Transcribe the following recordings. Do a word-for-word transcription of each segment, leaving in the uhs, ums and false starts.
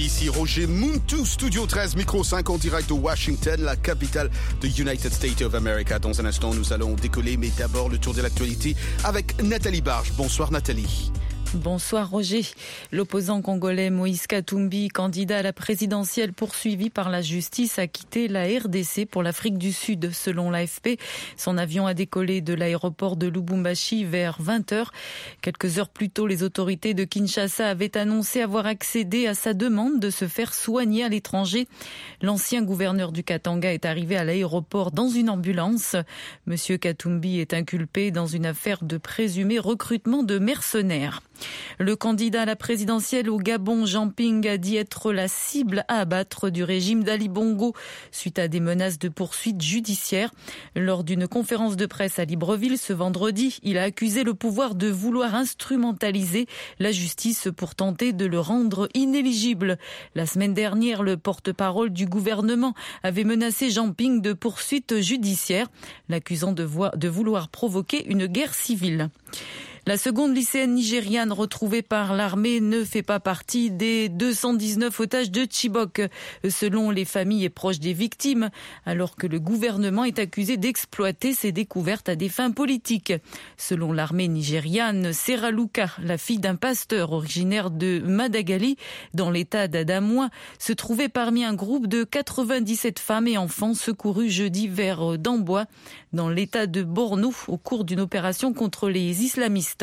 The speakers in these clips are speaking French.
ici Roger Muntu, Studio treize, micro cinq en direct de Washington, la capitale de United States of America. Dans un instant, nous allons décoller, mais d'abord le tour de l'actualité avec Nathalie Barge. Bonsoir Nathalie. Bonsoir Roger. L'opposant congolais Moïse Katumbi, candidat à la présidentielle poursuivi par la justice, a quitté la R D C pour l'Afrique du Sud. Selon l'A F P, son avion a décollé de l'aéroport de Lubumbashi vers vingt heures. Quelques heures plus tôt, les autorités de Kinshasa avaient annoncé avoir accédé à sa demande de se faire soigner à l'étranger. L'ancien gouverneur du Katanga est arrivé à l'aéroport dans une ambulance. Monsieur Katumbi est inculpé dans une affaire de présumé recrutement de mercenaires. Le candidat à la présidentielle au Gabon, Jean Ping, a dit être la cible à abattre du régime d'Ali Bongo suite à des menaces de poursuites judiciaires. Lors d'une conférence de presse à Libreville ce vendredi, il a accusé le pouvoir de vouloir instrumentaliser la justice pour tenter de le rendre inéligible. La semaine dernière, le porte-parole du gouvernement avait menacé Jean Ping de poursuites judiciaires, l'accusant de, vo- de vouloir provoquer une guerre civile. La seconde lycéenne nigériane retrouvée par l'armée ne fait pas partie des deux cent dix-neuf otages de Chibok, selon les familles et proches des victimes, alors que le gouvernement est accusé d'exploiter ces découvertes à des fins politiques. Selon l'armée nigériane, Serra Luka, la fille d'un pasteur originaire de Madagali, dans l'état d'Adamawa, se trouvait parmi un groupe de quatre-vingt-dix-sept femmes et enfants secourus jeudi vers Damboa, dans l'état de Borno, au cours d'une opération contre les islamistes.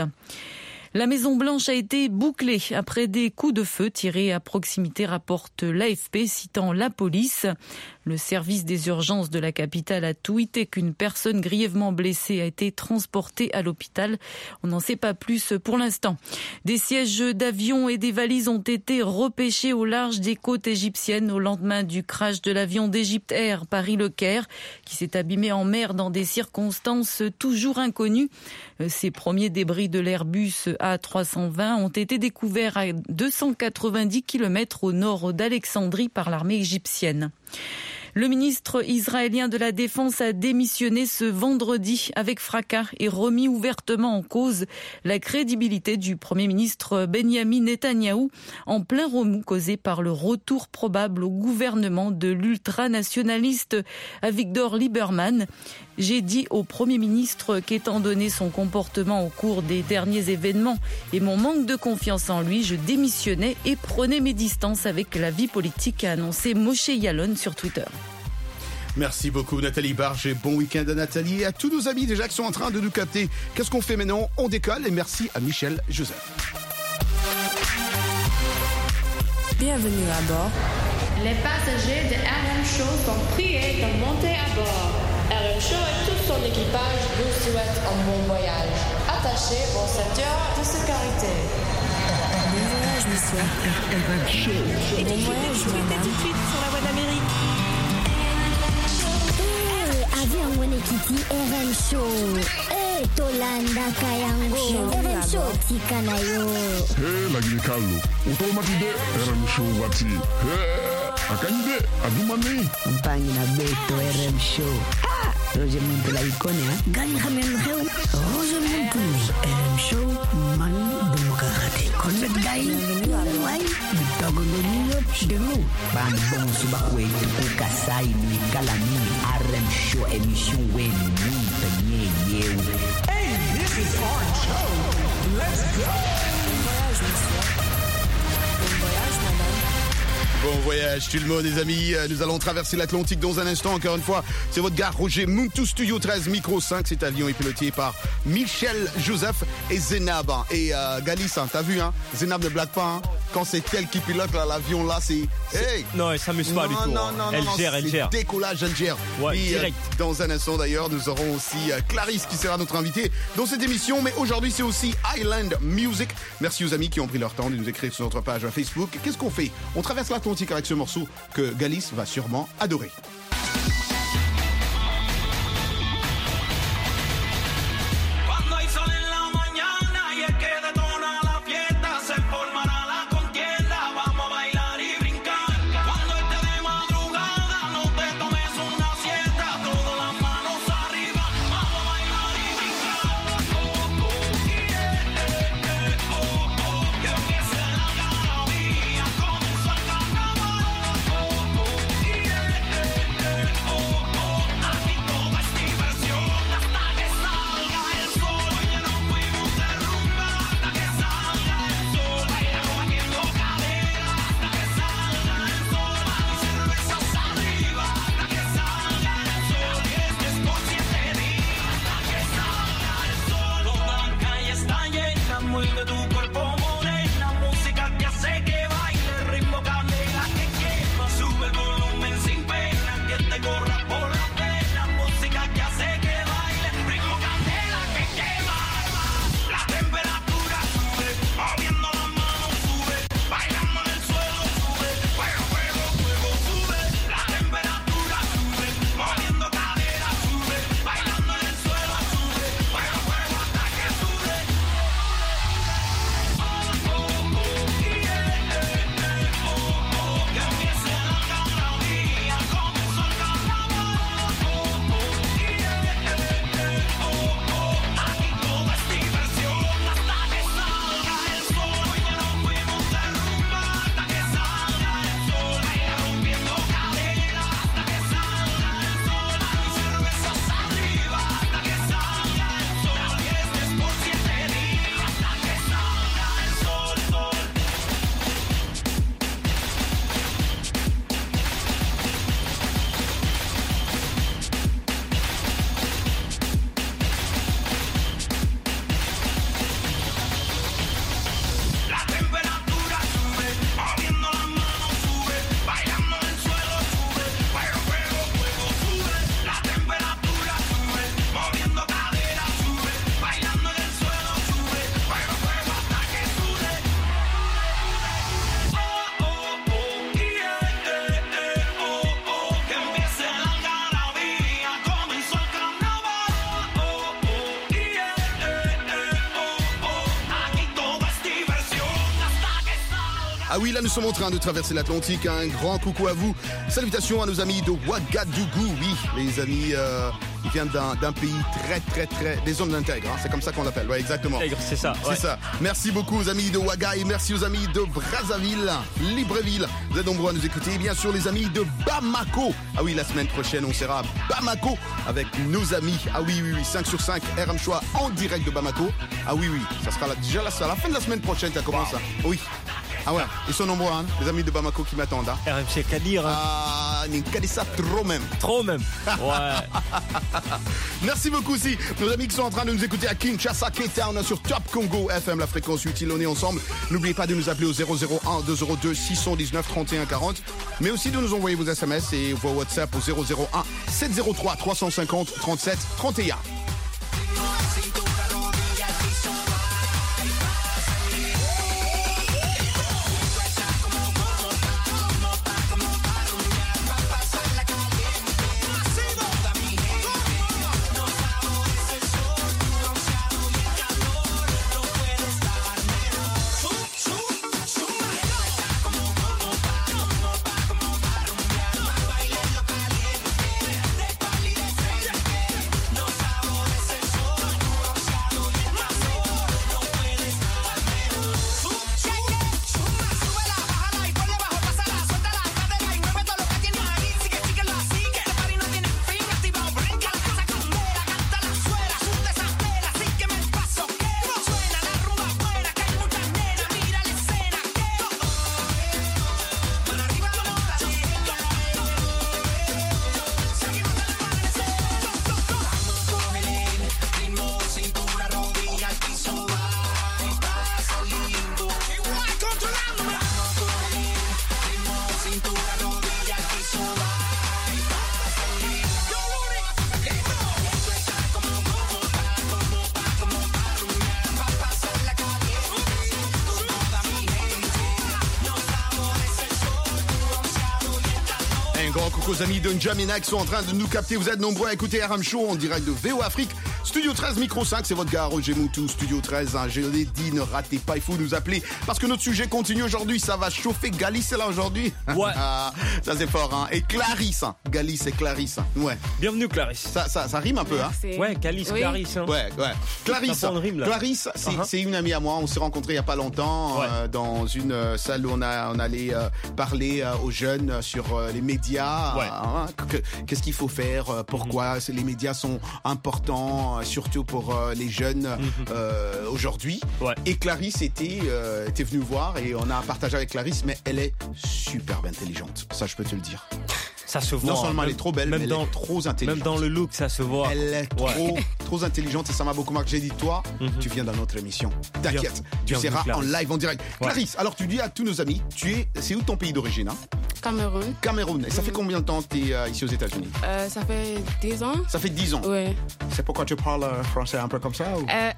La Maison-Blanche a été bouclée après des coups de feu tirés à proximité, rapporte l'A F P, citant la police. Le service des urgences de la capitale a tweeté qu'une personne grièvement blessée a été transportée à l'hôpital. On n'en sait pas plus pour l'instant. Des sièges d'avions et des valises ont été repêchés au large des côtes égyptiennes au lendemain du crash de l'avion d'Égypte Air Paris-Le Caire, qui s'est abîmé en mer dans des circonstances toujours inconnues. Ces premiers débris de l'Airbus A trois cent vingt ont été découverts à deux cent quatre-vingt-dix kilomètres au nord d'Alexandrie par l'armée égyptienne. Le ministre israélien de la Défense a démissionné ce vendredi avec fracas et remis ouvertement en cause la crédibilité du Premier ministre Benyamin Netanyahou, en plein remous causé par le retour probable au gouvernement de l'ultranationaliste Avigdor Lieberman. J'ai dit au Premier ministre qu'étant donné son comportement au cours des derniers événements et mon manque de confiance en lui, je démissionnais et prenais mes distances avec la vie politique, a annoncé Moshe Yalon sur Twitter. Merci beaucoup Nathalie Barge et bon week-end à Nathalie et à tous nos amis déjà qui sont en train de nous capter. Qu'est-ce qu'on fait maintenant? On décolle et merci à Michel Joseph. Bienvenue à bord. Les passagers de R M Show sont priés de monter à bord. R M Show et tout son équipage vous souhaitent un bon voyage. Attachez vos ceintures de sécurité. Bon voyage, monsieur. R M Show. Bon voyage, madame. Tout de suite sur la voie d'Amérique. Avion Wenekiti R M Show. Eh, Tolanda Kayango. R M Show Tikanayo. Hey, lagi ni Carlo. Automatide R M Show wati. Hey, akanyide adumani. Mpangi na beto R M Show. Ah, Roger Muntu la ikone ha. Gani khamen khaw. Roger Muntu. R M Show man demokrate. Konbet gai. Wai. Bitogo ngoniyo demu. Ban bon subakwe tuku kasai ni kalami R M Show émission wen ni penye yeu. Hey, this is our show. Let's go. Bon voyage, monsieur. Bon voyage, madame. Bon voyage tout le monde les amis, nous allons traverser l'Atlantique dans un instant, encore une fois, c'est votre gars Roger Muntu, Studio treize, micro cinq, cet avion est piloté par Michel Joseph et Zenab, et euh, Galis, hein, t'as vu, hein, Zenab ne blague pas, hein, quand c'est elle qui pilote là, l'avion là, c'est... Hey non, elle s'amuse pas non, du tout, non, hein. non, elle non, gère, elle gère. Décollage, elle gère. Ouais, et, direct. Euh, dans un instant d'ailleurs, nous aurons aussi euh, Clarisse qui sera notre invitée dans cette émission, mais aujourd'hui c'est aussi Island Music. Merci aux amis qui ont pris leur temps de nous écrire sur notre page Facebook. Qu'est-ce qu'on fait? On traverse l'Atlantique avec ce morceau que Galis va sûrement adorer. Con el sol Ah oui, là nous sommes en train de traverser l'Atlantique. Un grand coucou à vous. Salutations à nos amis de Ouagadougou. Oui, les amis, euh, ils viennent d'un, d'un pays très très très... des zones d'intègre, hein. C'est comme ça qu'on l'appelle. Ouais, exactement. C'est ça. C'est ouais. ça. Merci beaucoup aux amis de Ouaga et merci aux amis de Brazzaville, Libreville. Vous êtes nombreux à nous écouter. Et bien sûr les amis de Bamako. Ah oui, la semaine prochaine on sera à Bamako avec nos amis. Ah oui, oui, oui, cinq sur cinq R M Show en direct de Bamako. Ah oui, oui, ça sera là, déjà là, à la fin de la semaine prochaine, ça commence. Wow. Ça. Oui. Ah ouais, ils sont nombreux, hein, les amis de Bamako qui m'attendent. Hein. R M C Kadir. Hein. Ah, ça trop même. Trop même. Ouais. Merci beaucoup aussi. Nos amis qui sont en train de nous écouter à Kinshasa, K-Town, sur Top Congo F M, la fréquence utile, on est ensemble. N'oubliez pas de nous appeler au zéro zéro un deux zéro deux six un neuf trente et un quarante, mais aussi de nous envoyer vos S M S et vos WhatsApp au zéro zéro un sept zéro trois trois cent cinquante trente-sept trente et un. Aux amis de N'Djamena qui sont en train de nous capter. Vous êtes nombreux à écouter R M Show en direct de V O Afrique. Studio treize, micro cinq, c'est votre gars Roger Moutou. Studio treize, hein, je l'ai dit, ne ratez pas, il faut nous appeler parce que notre sujet continue aujourd'hui. Ça va chauffer. Galice est là aujourd'hui. Ouais. Ça c'est fort, hein. Et Clarisse, hein. Galice et Clarisse. Ouais. Bienvenue Clarisse. Ça, ça, ça rime un peu, hein. Ouais, Galice, oui. Clarisse. Hein. Ouais, ouais. Clarisse. Rime, Clarisse, c'est, uh-huh. c'est une amie à moi. On s'est rencontrés il y a pas longtemps ouais. euh, dans une euh, salle où on a, on allait euh, parler euh, aux jeunes sur euh, les médias. Ouais. Hein, que, qu'est-ce qu'il faut faire, euh, pourquoi mm-hmm. les médias sont importants, euh, surtout pour euh, les jeunes mm-hmm. euh, aujourd'hui. Ouais. Et Clarisse était, euh, était venue voir et on a partagé avec Clarisse, mais elle est superbe intelligente. Ça, je peux te le dire. Ça se voit. Non seulement même, elle est trop belle, mais dans, elle est trop intelligente. Même dans le look, ça se voit. Elle est trop, ouais. trop intelligente et ça m'a beaucoup marqué. J'ai dit, toi, mm-hmm. tu viens dans notre émission. T'inquiète, bien, tu bien seras en live, en direct. Ouais. Clarisse, alors tu dis à tous nos amis, tu es, c'est où ton pays d'origine, hein? Cameroun. Cameroun. Et ça mm-hmm. fait combien de temps que tu es euh, ici aux États-Unis? euh, Ça fait dix ans. Ça fait dix ans? Oui. C'est pourquoi tu parles français un peu comme ça ou... euh...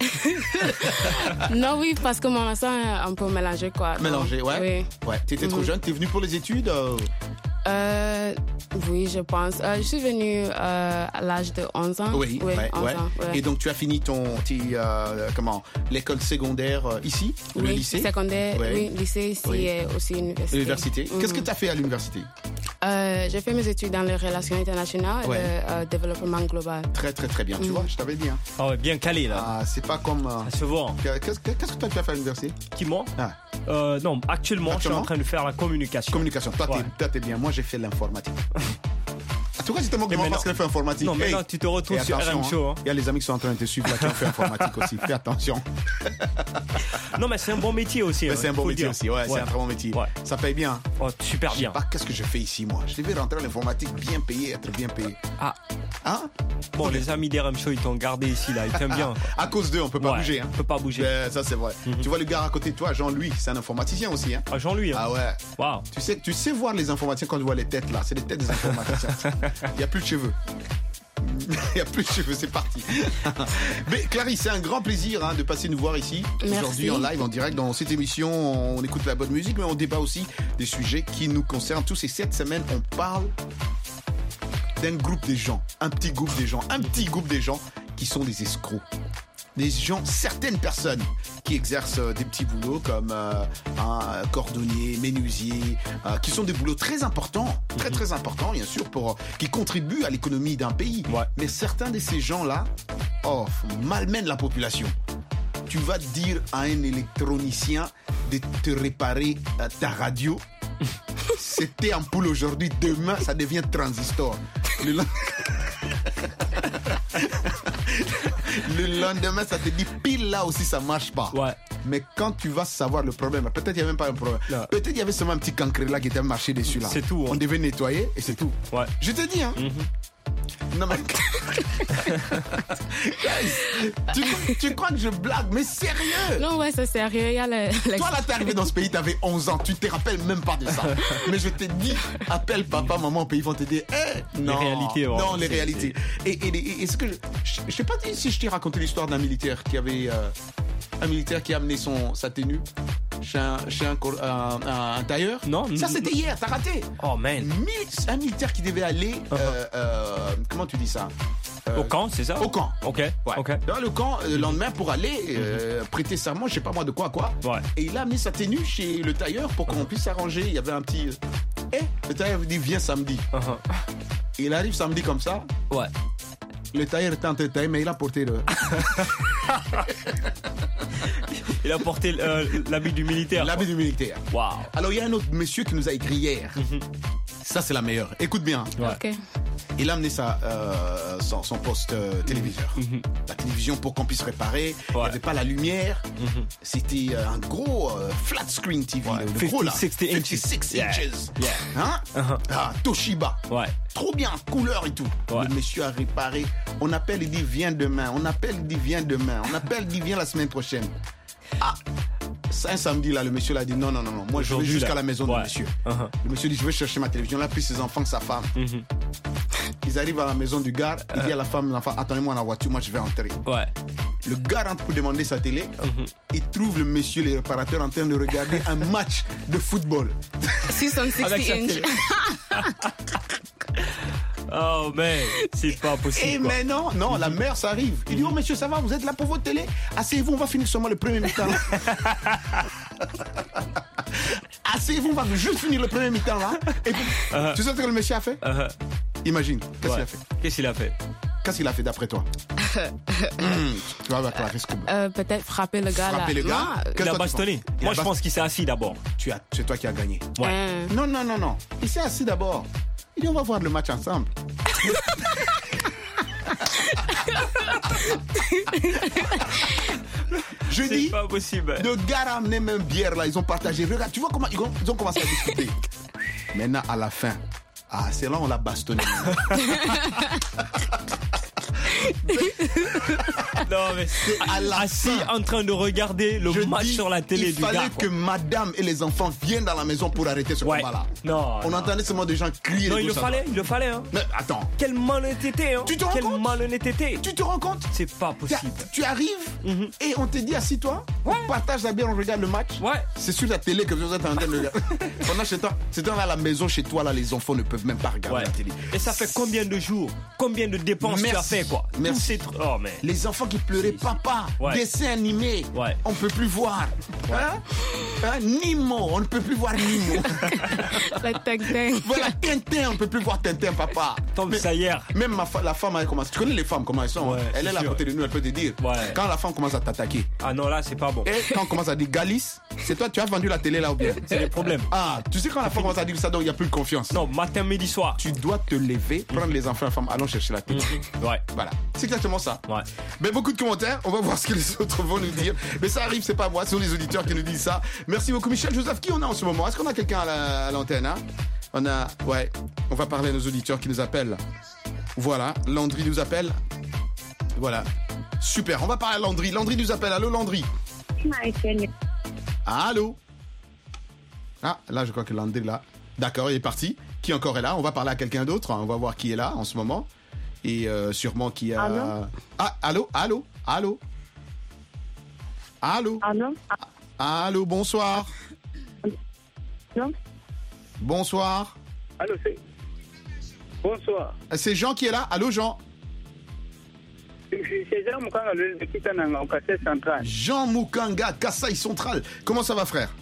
Non, oui, parce que mon accent est un peu mélangé, quoi. Mélangé, ouais. Oui. Ouais. Tu étais mm-hmm. trop jeune, tu es venue pour les études euh... Euh, oui, je pense. Euh, je suis venue euh, à l'âge de onze ans. Oui, oui ouais, onze ouais. ans, ouais. Et donc, tu as fini ton, tes, euh, comment, l'école secondaire euh, ici, oui, le lycée? Secondaire, ouais. Oui, lycée ici oui. et aussi université. L'université. Mm-hmm. Qu'est-ce que tu as fait à l'université? euh, J'ai fait mes études dans les relations internationales ouais. et le euh, développement global. Très, très, très bien. Mm-hmm. Tu vois, je t'avais dit. Hein. Ah ouais, bien calé, là. Ah, c'est pas comme... Euh... Ça se voit. Qu'est-ce, qu'est-ce que toi, tu as fait à l'université? Qui, moi? Ah. Euh, non, actuellement, actuellement, je suis en train de faire la communication. Communication. Toi, ouais. t'es, toi, t'es bien. Moi, j'ai fait l'informatique. En tout cas, c'était mon grand parce qu'elle fait informatique. Non, mais hey. Là, tu te retrouves sur R M Show. Hein. Il y a les amis qui sont en train de te suivre là qui ont fait informatique aussi. Fais attention. Non, mais c'est un bon métier aussi. Mais c'est un bon métier aussi, ouais, ouais. C'est un très bon métier. Ouais. Ça paye bien. Oh, super bien. Je sais pas qu'est-ce que je fais ici, moi. Je devais rentrer à l'informatique bien payé, être bien payé. Ah. Hein? Bon, okay. Les amis d'R M Show, ils t'ont gardé ici, là. Ils t'aiment bien. À cause d'eux, on peut pas ouais, bouger. Hein. On peut pas bouger. Euh, ça, c'est vrai. Mm-hmm. Tu vois le gars à côté de toi, Jean-Louis, c'est un informaticien aussi. Hein. Ah, Jean-Louis. Hein. Ah ouais. Waouh. Tu sais, tu sais voir les informaticiens quand tu vois les têtes là. C'est les têtes des informaticiens. Il n'y a plus de cheveux. Il n'y a plus de cheveux, c'est parti. Mais Clarisse, c'est un grand plaisir hein, de passer nous voir ici. Merci. Aujourd'hui en live, en direct. Dans cette émission, on écoute la bonne musique, mais on débat aussi des sujets qui nous concernent tous. Et cette semaine, on parle d'un groupe des gens, un petit groupe des gens, un petit groupe des gens qui sont des escrocs. Des gens, certaines personnes qui qui exercent euh, des petits boulots comme euh, un cordonnier, menuisier, euh, qui sont des boulots très importants, très mm-hmm. très importants bien sûr, pour, qui contribuent à l'économie d'un pays. Ouais. Mais certains de ces gens-là, oh, malmènent la population. Tu vas dire à un électronicien de te réparer euh, ta radio. C'était ampoule aujourd'hui, demain ça devient transistor. Le, lend... le lendemain ça te dit pile là aussi ça marche pas. Ouais. Mais quand tu vas savoir le problème, peut-être il n'y avait même pas un problème. Non. Peut-être il y avait seulement un petit cancre là qui était marché dessus là. C'est tout. Hein. On devait nettoyer et c'est tout. Ouais. Je te dis hein. Mm-hmm. Non mais tu, tu crois que je blague, mais sérieux? Non ouais c'est sérieux. Il y a la, la... Toi là t'es arrivé dans ce pays, t'avais onze ans, tu te rappelles même pas de ça. Mais je te dis, appelle papa, maman au pays, ils vont te dire, hey, non, les réalités, ouais, non les c'est, réalités. Et, et, et, et ce que je, je, je sais pas si je t'ai raconté l'histoire d'un militaire qui avait euh, un militaire qui a amené son sa tenue chez un, chez un, un, un, un tailleur. Non. Ça c'était hier, t'as raté. Oh man. Un militaire qui devait aller, uh-huh. euh, euh, comment tu dis ça? Euh, au camp, c'est ça? Au camp. Ok. Ouais. Okay. Dans le camp, le lendemain, pour aller euh, prêter serment, je sais pas moi de quoi quoi. Ouais. Et il a amené sa tenue chez le tailleur pour qu'on puisse s'arranger. Il y avait un petit. Eh, hey, le tailleur dit viens samedi. Uh-huh. Et il arrive samedi comme ça. Ouais. Le tailleur était en train de tailler, mais il a porté le. Il a porté euh, l'habit du militaire. L'habit du militaire. Waouh. Alors il y a un autre monsieur qui nous a écrit hier. Mm-hmm. Ça c'est la meilleure. Écoute bien. Ouais. Ok. Il a amené sa, euh, son, son poste euh, téléviseur. Mm-hmm. La télévision pour qu'on puisse réparer. Ouais. Il n'y avait pas la lumière. Mm-hmm. C'était euh, un gros euh, flat screen T V. Ouais. Le gros là. soixante inches. cinquante-six Yeah. inches. Yeah. Hein? Uh-huh. Ah, Toshiba. Ouais. Trop bien, couleur et tout. Ouais. Le monsieur a réparé. On appelle, il dit viens demain. On appelle, il dit viens demain. On appelle, il dit viens la semaine prochaine. Ah, un samedi là, le monsieur l'a dit non, non, non, non. Moi je vais jusqu'à là. La maison ouais. du monsieur. Uh-huh. Le monsieur dit je vais chercher ma télévision. Il a pris ses enfants, sa femme. Mm-hmm. Ils arrivent à la maison du gars. Il uh-huh. dit à la femme, l'enfant, attendez-moi dans la voiture, moi je vais entrer. Ouais. Le gars rentre pour demander sa télé. Mm-hmm. Il trouve le monsieur, le réparateur, en train de regarder un match de football. six cent soixante inches. Oh mais c'est pas possible. Et mais non, non, la mère ça arrive. Il dit oh monsieur ça va, vous êtes là pour votre télé? Asseyez-vous, on va finir seulement le premier mi-temps. Asseyez-vous, on va juste finir le premier mi-temps là. Et puis, uh-huh. tu sais ce que le monsieur a fait? Uh-huh. Imagine, qu'est-ce ouais. qu'il a fait? Qu'est-ce qu'il a fait? Qu'est-ce qu'il a fait d'après toi? mmh, tu vas avoir toi, risque. Euh, peut-être frapper le gars. Frapper là. le gars. Non, il a bastonné. Moi, je pense qu'il s'est assis d'abord. Tu as, c'est toi qui as gagné. Ouais. Euh... Non, non, non, non. Il s'est assis d'abord. Il dit on va voir le match ensemble. Je c'est dis, pas possible. Le gars a amené même bière là, ils ont partagé. Regarde, tu vois comment ils ont, ils ont commencé à discuter. Maintenant, à la fin, ah, c'est là on l'a bastonné. Non mais c'est à la assis fin, en train de regarder le match dis, sur la télé il du gars. Il fallait que madame et les enfants viennent dans la maison pour arrêter ce ouais. combat-là. Non. On non. entendait seulement des gens crier. Non, il le fallait, il le fallait. Hein. Mais attends. Quelle malhonnêteté, hein. Tu te rends Quelle compte? malhonnêteté. Tu te rends compte? C'est pas possible. Tu arrives mm-hmm. et on te dit assis-toi, ouais. on partage la bière, on regarde le match. Ouais. C'est sur la télé que vous êtes en train de regarder. Pendant chez toi, c'est dans la maison chez toi là, les enfants ne peuvent même pas regarder ouais. la télé. Et ça fait combien de jours, combien de dépenses Merci. tu as fait quoi? Merci. Tr- oh, mais... Les enfants qui pleuraient, papa, ouais. dessin animé, ouais. on peut plus voir. Ouais. Hein? Hein? Nemo, on ne peut plus voir Nemo. La Tintin. Voilà, Tintin, on ne peut plus voir Tintin, papa. Tom Sayer. Même ma fa- la femme, elle commence. Tu connais les femmes, comment elles sont? Ouais, elle est là à côté de nous, elle peut te dire. Ouais. Quand la femme commence à t'attaquer. Ah non, là, c'est pas bon. Et quand on commence à dire Galice, c'est toi, tu as vendu la télé là ou bien? C'est le problème. Ah, tu sais quand la femme commence à dire ça, donc il n'y a plus de confiance. Non, matin, midi, soir. Tu dois te lever, prendre mmh. les enfants et la femme, allons chercher la télé. Mmh. Ouais. Voilà, c'est exactement ça. Ouais. Mais beaucoup de commentaires, on va voir ce que les autres vont nous dire. Mais ça arrive, c'est pas moi, ce sont les auditeurs qui nous disent ça. Merci beaucoup, Michel Joseph. Qui on a en ce moment? Est-ce qu'on a quelqu'un à, la, à l'antenne hein? On a, ouais, on va parler à nos auditeurs qui nous appellent. Voilà, Landry nous appelle. Voilà, super, on va parler à Landry. Landry nous appelle. Allô, Landry. Allô. Ah, là, je crois que Landry, là. D'accord, il est parti. Qui encore est là? On va parler à quelqu'un d'autre. On va voir qui est là en ce moment. Et euh, sûrement qui a... Allô? Ah, allô, allô, allô. Allô. Allô. Allô, bonsoir. Non. Bonsoir. Allô, c'est... Bonsoir. C'est Jean qui est là. Allô, Jean. C'est c'est Jean Mukanga, le député au Kassai Central. Jean Mukanga, Kassai Central. Comment ça va, frère?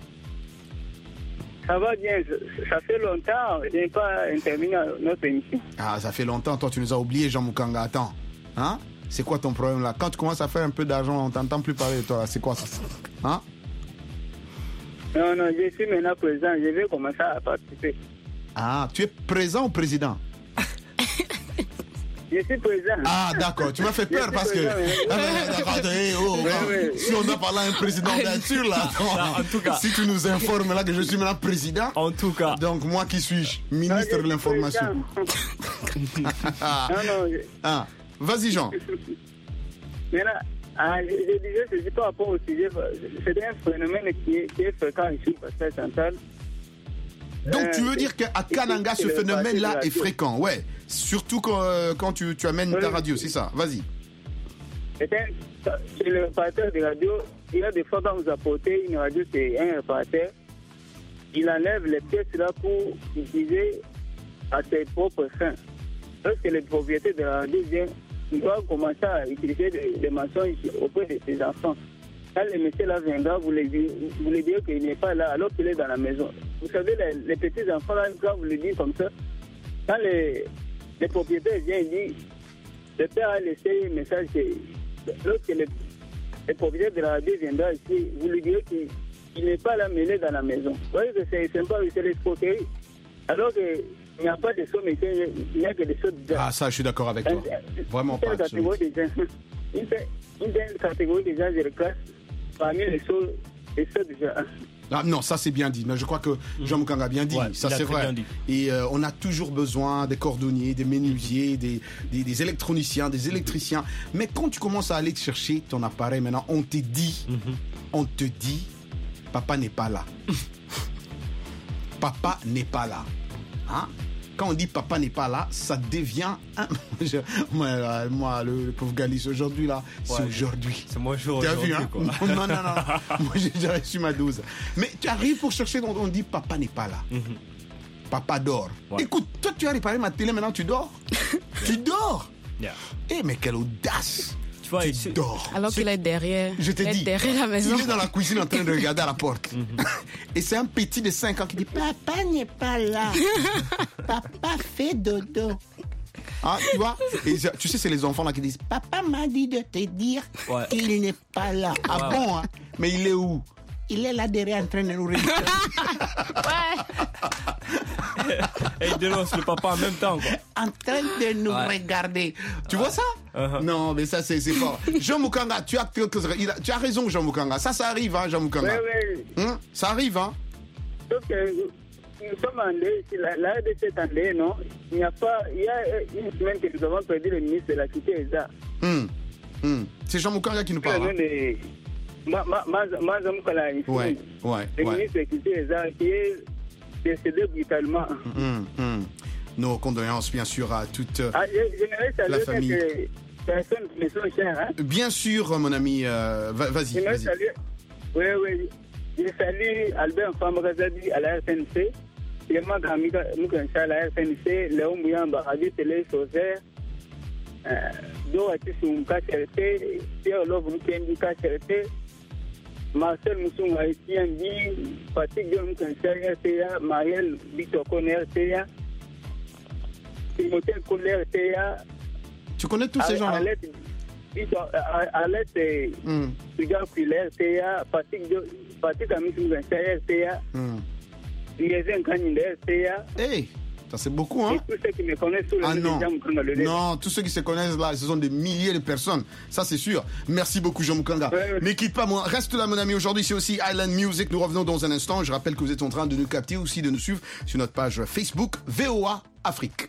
Ça va bien, ça fait longtemps, je n'ai pas intervenu à notre émission. Ah, ça fait longtemps, toi tu nous as oublié, Jean Mukanga. Attends, hein? C'est quoi ton problème là? Quand tu commences à faire un peu d'argent, on t'entend plus parler de toi là. C'est quoi ça? Hein? Non, non, je suis maintenant président, je vais commencer à participer. Ah, tu es présent ou président? Je suis président. Ah, d'accord, tu m'as fait peur parce que. Ah, mais, d'accord, hey, oh, oui, oui. Si on a parlé à un président, bien sûr, là. En tout cas. Si tu nous informes là que je suis maintenant président. En tout cas. Donc, moi qui suis-je? Ministre ah, de l'information. non, non. Je... Ah, vas-y, Jean. Maintenant, ah, je, je disais, je ne sais pas rapport au sujet. C'est un phénomène qui est, qui est fréquent ici au Kassai Central. Donc, euh, tu veux dire qu'à Kananga, ce phénomène-là est fréquent, ouais. Surtout quand, euh, quand tu, tu amènes oui. ta radio, c'est ça. Vas-y. C'est le réparateur de radio. Il y a des fois, quand vous apportez une radio, c'est un réparateur. Il enlève les pièces là pour utiliser à ses propres fins. Lorsque les propriétaires de la radio viennent, ils doivent commencer à utiliser des, des mensonges auprès de ses enfants. Quand le monsieur là viendra, vous lui direz qu'il n'est pas là alors qu'il est dans la maison. Vous savez, les, les petits enfants là, quand vous le dites comme ça, quand les, les propriétaires viennent, ils disent, le père a laissé un message. Lorsque les, les propriétaires de la radio viendra ici, vous lui direz qu'il n'est pas là, mais il est dans la maison. Vous voyez que c'est sympa, c'est l'escroquerie. Alors qu'il n'y a pas de somme, il n'y a que des choses de gens. Ah, ça, je suis d'accord avec toi. Vraiment pas. Une catégorie de gens, une, une catégorie de gens, je le classe parmi les choses, les choses de gens. Ah, non, ça c'est bien dit. Mais je crois que Jean Mukanga a bien dit. Ouais, ça c'est vrai. Et euh, on a toujours besoin des cordonniers, des menuisiers, des, des, des électroniciens, des électriciens. Mais quand tu commences à aller chercher ton appareil, maintenant, on te dit, mm-hmm. on te dit, papa n'est pas là. Papa n'est pas là. Hein? Quand on dit papa n'est pas là, ça devient un... moi, moi, le, le pauvre Galis aujourd'hui là, ouais, c'est aujourd'hui. C'est moi aujourd'hui. Tu as vu, hein? Quoi. Non, non, non. Moi j'ai déjà reçu ma dose. Mais tu arrives pour chercher, on dit papa n'est pas là. Mm-hmm. Papa dort. Ouais. Écoute, toi tu as réparé ma télé, maintenant tu dors. Tu dors. Yeah. Eh mais quelle audace. Tu vois, tu dors. Alors qu'il est derrière. Je te dis. Derrière la maison. Il est dans la cuisine en train de regarder à la porte. Mm-hmm. Et c'est un petit de cinq ans qui dit papa n'est pas là. Papa fait dodo. Ah, tu vois? Et tu sais, c'est les enfants là qui disent papa m'a dit de te dire ouais. qu'il n'est pas là. Ah ouais. Bon, hein? Mais il est où? Il est là derrière en train de nous regarder. Ouais. Et il dénonce le papa en même temps, quoi. En train de nous ouais. regarder. Tu ouais. vois ça? Uh-huh. Non, mais ça, c'est, c'est fort. Jean Mukanga, tu as, tu as raison, Jean Mukanga. Ça, ça arrive, hein, Jean Mukanga. Oui, oui. Hum? Ça arrive, hein? Donc, euh, nous sommes en dé, la, la R D C est en dé, non? Il n'y a pas, il y a une semaine que nous avons perdu le ministre de la Cité et ça. Hum. Hum. C'est Jean Mukanga qui nous parle. Hein? De, ma, ma, ma, ma, ma, ici, ouais, ouais. Le ouais. ministre de la Cité et ça, qui est décédé brutalement. Hum, hum. Nos condoléances, bien sûr, à toute ah, je, je la famille. Personnes qui me sont chères, hein? Bien sûr, mon ami. Euh, vas-y, je vas-y. Salue, oui, oui. Je salue Albert Famagazadi à la R T N C. Clément Gamika Moukancha à la R T N C. Léon Mouyamba, Radio Télé Sauzer. Do Atissoum Kacherete. Pierre Love Moukendi Kacherete. Marcel Moussou Haïtien Bi. Patrick Dion Moukancha R T A. Marielle Bitokon R T A. Timothée Koulé R T A. Tu connais tous ces gens-là? Alette Sugar Kuler R T A. Patrick Amisou R T A. Liaison Kaninde R T A. Hey! Ça c'est beaucoup, hein? Et tous ceux qui me connaissent sur le ah, non. le non, tous ceux qui se connaissent là, ce sont des milliers de personnes. Ça c'est sûr. Merci beaucoup, Jean Mukanga. Ouais, ouais. Mais quitte pas, moi. Reste là, mon ami. Aujourd'hui, c'est aussi Island Music. Nous revenons dans un instant. Je rappelle que vous êtes en train de nous capter, aussi de nous suivre sur notre page Facebook V O A Afrique.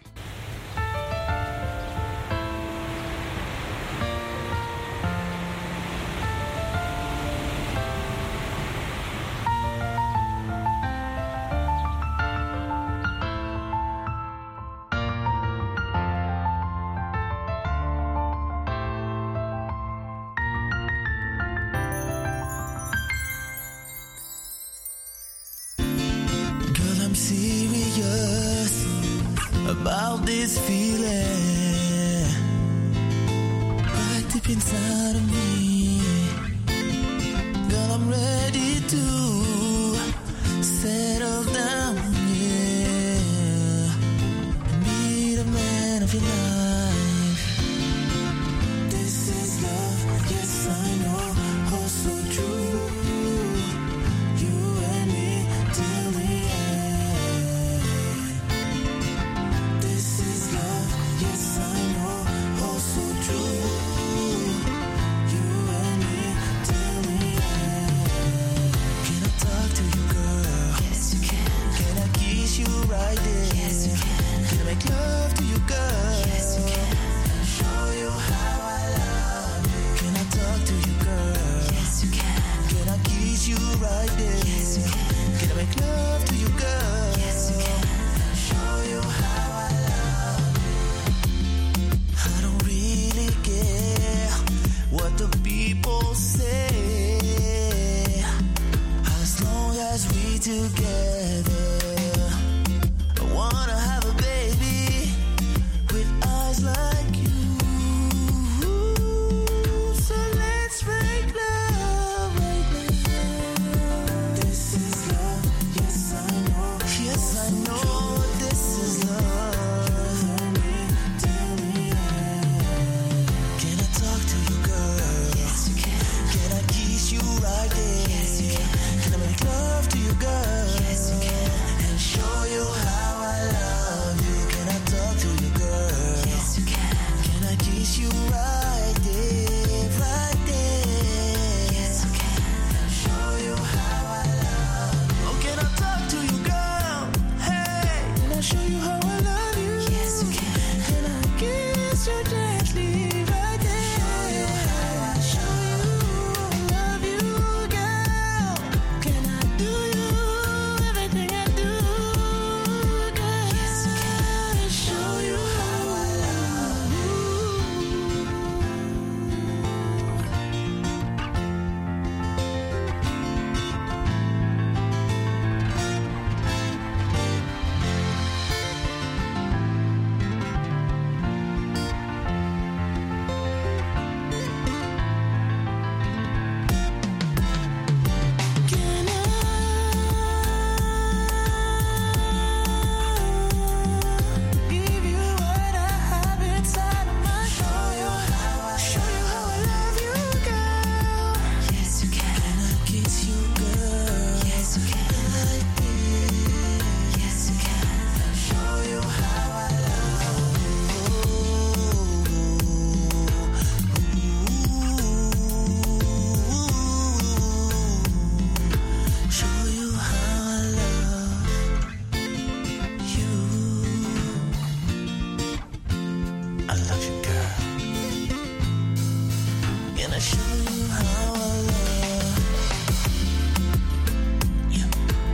About this feeling, inside of me. Girl, I'm ready to settle down, yeah, and be the man of your life. This is love, yes I know, oh so true. You and me till the end. This is love, yes I know, oh so true. You and me till the end. Can I talk to you, girl? Yes you can. Can I kiss you right there? Yes you can. Can I make love to you, girl? Yes you can. And show you how I love you. Can I talk to you, girl? Yes you can. Can I kiss you right there? Yes you can. Can I make love to you, girl? Yes you can. And show you how I love you. I don't really care what the people say, as long as we together. I wanna have a baby with eyes like you. So let's make love right now. This is love, yes I know. Yes I know this is love. Tell me, can I talk to you, girl? Yes you can. Can I kiss you right there? Yes you can. Can I make love to you, girl? Yes you can. And show you how I love you. Can I talk to you, girl? Yes you can. Can I kiss you right there, right there? Yes you can. And show you how I love you. Oh, can I talk to you, girl? Hey, can I show you how I love you? Yes you can. Can I kiss you gently right there? Show you I love you, girl. Can I do you everything I do, girl? Yes you can. Show you how I love you. Can I give you what I have inside of my show you how I show you how I love you, girl? Yes you can. Can I kiss you, girl? Yes you can. Like this. Yes you can. Show you how I love you. Show you how I love you. I love you, girl. Can I show you how I love you?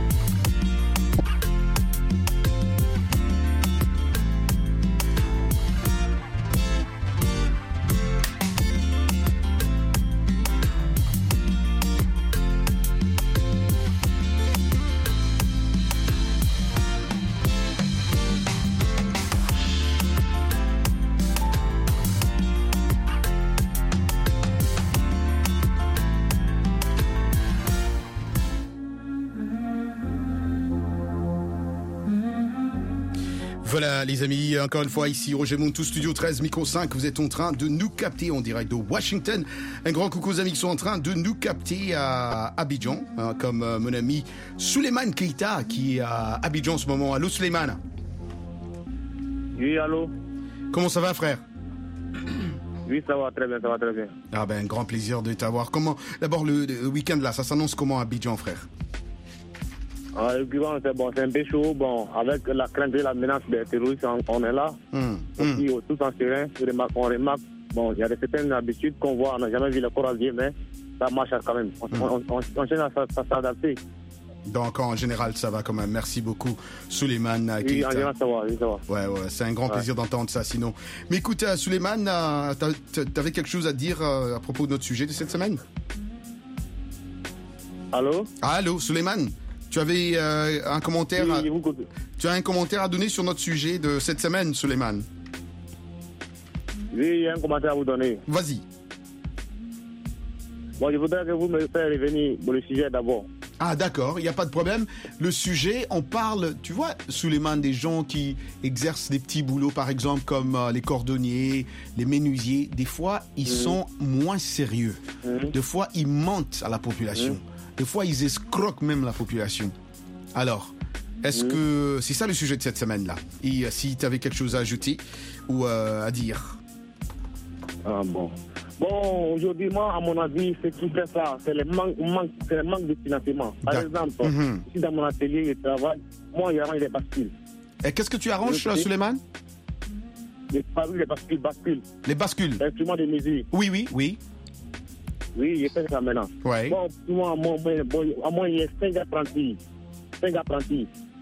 Voilà les amis, encore une fois ici Roger Montou, Studio treize, Micro cinq, vous êtes en train de nous capter en direct de Washington. Un grand coucou aux amis qui sont en train de nous capter à Abidjan, hein, comme euh, mon ami Souleymane Keita qui est à Abidjan en ce moment. Allô Souleymane. Oui, allô. Comment ça va frère? Oui, ça va très bien, ça va très bien. Ah ben, un grand plaisir de t'avoir. Comment, d'abord le, le week-end là, ça s'annonce comment à Abidjan frère? Ah, le week-end c'est bon, c'est un peu chaud, bon, avec la crainte de la menace des terroristes, on, on est là. Mmh, Aussi, mmh. Tout en serein, on remarque, on remarque, bon, il y a de certaines habitudes qu'on voit, on n'a jamais vu le corps à vie, mais ça marche quand même. On, mmh. on, on, on cherche à s'adapter. Donc en général ça va quand même. Merci beaucoup Souleymane Oui, Keita. en général ça va, oui, ça va. Ouais, ouais, c'est un grand ouais. plaisir d'entendre ça sinon. Mais écoute euh, Souleymane, euh, t'avais quelque chose à dire euh, à propos de notre sujet de cette semaine? Allô? Ah, allô Souleymane, tu avais euh, un commentaire oui, à... oui, vous... Tu as un commentaire à donner sur notre sujet de cette semaine Souleymane? Oui, il y a un commentaire à vous donner. Vas-y. Bon, je voudrais que vous me fassiez revenir pour le sujet d'abord. Ah d'accord, il n'y a pas de problème. Le sujet, on parle, tu vois, Souleymane, des gens qui exercent des petits boulots, par exemple, comme euh, les cordonniers, les menuisiers. Des fois, ils mmh. sont moins sérieux. Mmh. Des fois, ils mentent à la population. Mmh. Des fois, ils escroquent même la population. Alors, est-ce mmh. que... C'est ça le sujet de cette semaine-là. Et euh, si tu avais quelque chose à ajouter ou euh, à dire. Ah bon. Bon, aujourd'hui, moi, à mon avis, ce qui fait ça, c'est le manque, manque, c'est le manque de financement. Par D'ac- exemple, mm-hmm. si dans mon atelier, je travaille, moi, il arrange les bascules. Et qu'est-ce que tu arranges, Souleymane? Les, les bascules, bascules. Les bascules. L'instrument de mesure. Oui, oui, oui. Oui, je fais ça maintenant. Ouais. Bon, moi, moi, bon, à moi, il y a cinq apprentis. Cinq apprentis.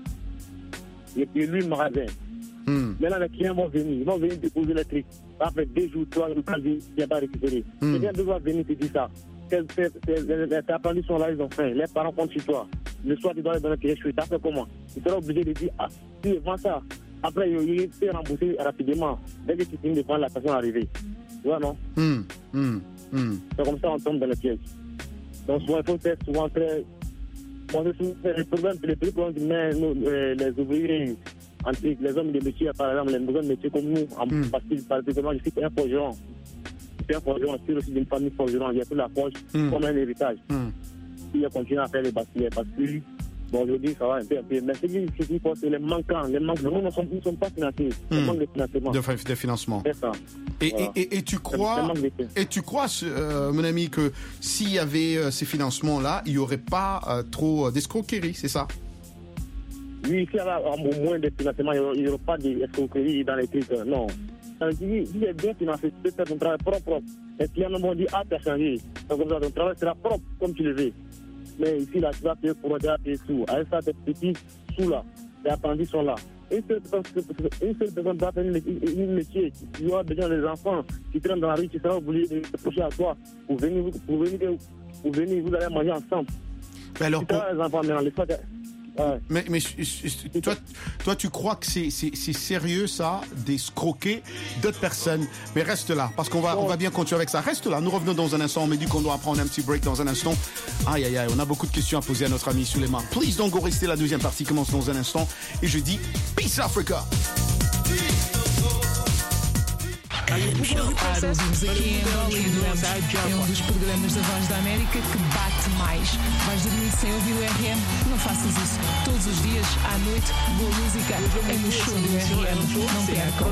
Et puis, lui, le magasin. Hmm. Maintenant, les clients vont venir. Ils vont venir déposer les trucs. Après deux jours, trois jours, il n'y a pas récupéré. Hmm. Les gens doivent venir te dire ça. Les apprentis sont là, ils ont faim. Les parents comptent sur toi. Le soir, tu dois les donner tes cheveux. Tu as fait comment? Tu seras obligé de dire, ah, tu vends ça. Après, il peut rembourser rapidement. Dès que tu finis de prendre, la personne arrivée. Tu vois, non? Hmm. Hmm. Hmm. C'est comme ça, on tombe dans le piège. Donc, souvent, il faut être souvent très. Moi, c'est le problème, le plus problème qui met les ouvriers. Antique, les hommes de métier, par exemple, les hommes de métier comme nous, mm. parce que particulièrement, je suis un forgeron. Je suis un forgeron, je suis aussi d'une famille forgeron. J'ai pris la forge mm. comme un héritage. Mm. Puis j'ai continué à faire les bascules. Parce que, bon, aujourd'hui, ça va un peu, un peu. Mais ce qui faut, c'est les manquants. Les manquants, nous ne sommes, sont pas financés. Mm. Le manque de financement. De, de financement. C'est ça. Et, voilà. et, et, et tu crois, et tu crois euh, mon ami, que s'il y avait euh, ces financements-là, il n'y aurait pas euh, trop d'escroquerie, c'est ça? Oui, s'il y a au moins de financement, il n'y aura pas d'escroquerie dans les trucs. Non. Si il est bien financé, tu peux faire ton travail propre, propre. Les clients vont dire, ah, tu as changé. Donc, comme ça, ton travail sera propre, comme tu le veux. Mais ici, là, tu vas payer pour tu vas payer sous. Avec ça, tes petits sous là, les apprentis sont là. Une seule personne doit faire un métier. Tu auras besoin des enfants qui traînent dans la rue, tu seras obligé de te coucher à toi. Pour venir, pour venir, pour venir, vous allez manger ensemble. Mais alors, tu auras les enfants, mais en l'effet, ouais. Mais, mais toi, toi, tu crois que c'est, c'est, c'est sérieux, ça, d'escroquer d'autres personnes? Mais reste là, parce qu'on va, on va bien continuer avec ça. Reste là, nous revenons dans un instant. On m'a dit qu'on doit prendre un petit break dans un instant. Aïe, aïe, aïe, on a beaucoup de questions à poser à notre ami Souleymane. Please don't go rester, la deuxième partie commence dans un instant. Et je dis, Peace Africa! Ouvimos aqui em Angola e Duemos é um dos programas da Voz da América que bate mais. Vais dormir sem ouvir o R M? Não faças isso. Todos os dias, à noite, boa música é no show do R M. Não percam.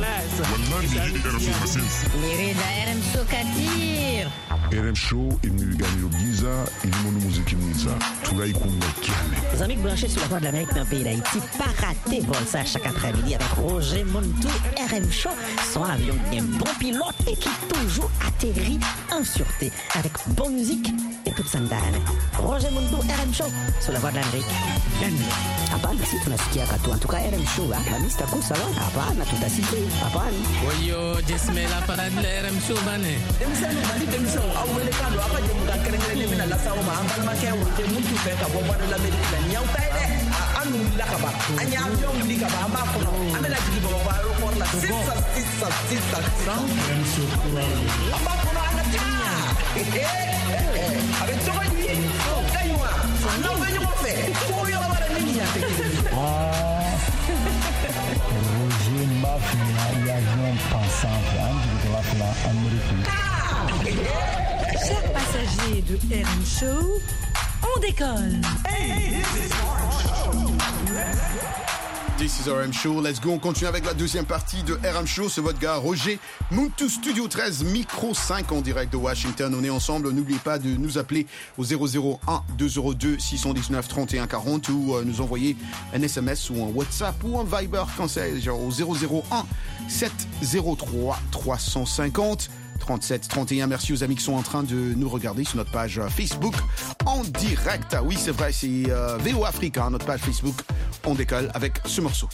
Querida R M Show Katir. R M Show imnigani giza ilimono muziki mwiza tunaikunda kiane. Les amis branchés sur la Voix de l'Amérique dans le pays d'Haïti, pas rater vol ça chaque après-midi avec Roger Montou. R M Show, son avion qui est un bon pilote et qui toujours atterrit en sûreté avec bonne musique et toute sandale. Roger Montou, R M Show sur la Voix de l'Amérique. Hapana, si tunasikia katu. En tout cas, R M Show, hapana, sitaku sawa. Hapana, tutasikia. Hapana. Oyo, jesmela para de R M Show bane. Demisano bali demisano awele kalo apa jemuka kerengere mina la sawa ma ambal ma kewo te muntu fe ka bomba de l'Amérique la nyau taide. Anu la ka ba. Anya avion li ka ba ma ko. Amela jigi ba ba ro por la sissa sissa sissa. R M Show kura. Amba ko na tinya. Eh. Avec toi lui. Kaiwa. Non venyo mo fe. Ko yo ba la minha te. Ah. Roger Mafia e avião passante antes de lá pela Amérique. Chers passagers de R M Show, on décolle. This is R M Show, let's go, on continue avec la deuxième partie de R M Show, c'est votre gars Roger Muntu, Studio treize, Micro cinq en direct de Washington, on est ensemble, n'oubliez pas de nous appeler au zéro zéro un deux zéro deux six un neuf trente et un quarante ou euh, nous envoyer un S M S ou un WhatsApp ou un Viber quand c'est genre au zéro zéro un sept zéro trois trois cent cinquante trente-sept trente et un. Merci aux amis qui sont en train de nous regarder sur notre page Facebook en direct. Oui, c'est vrai, c'est euh, V O Africa, hein, notre page Facebook. On décolle avec ce morceau.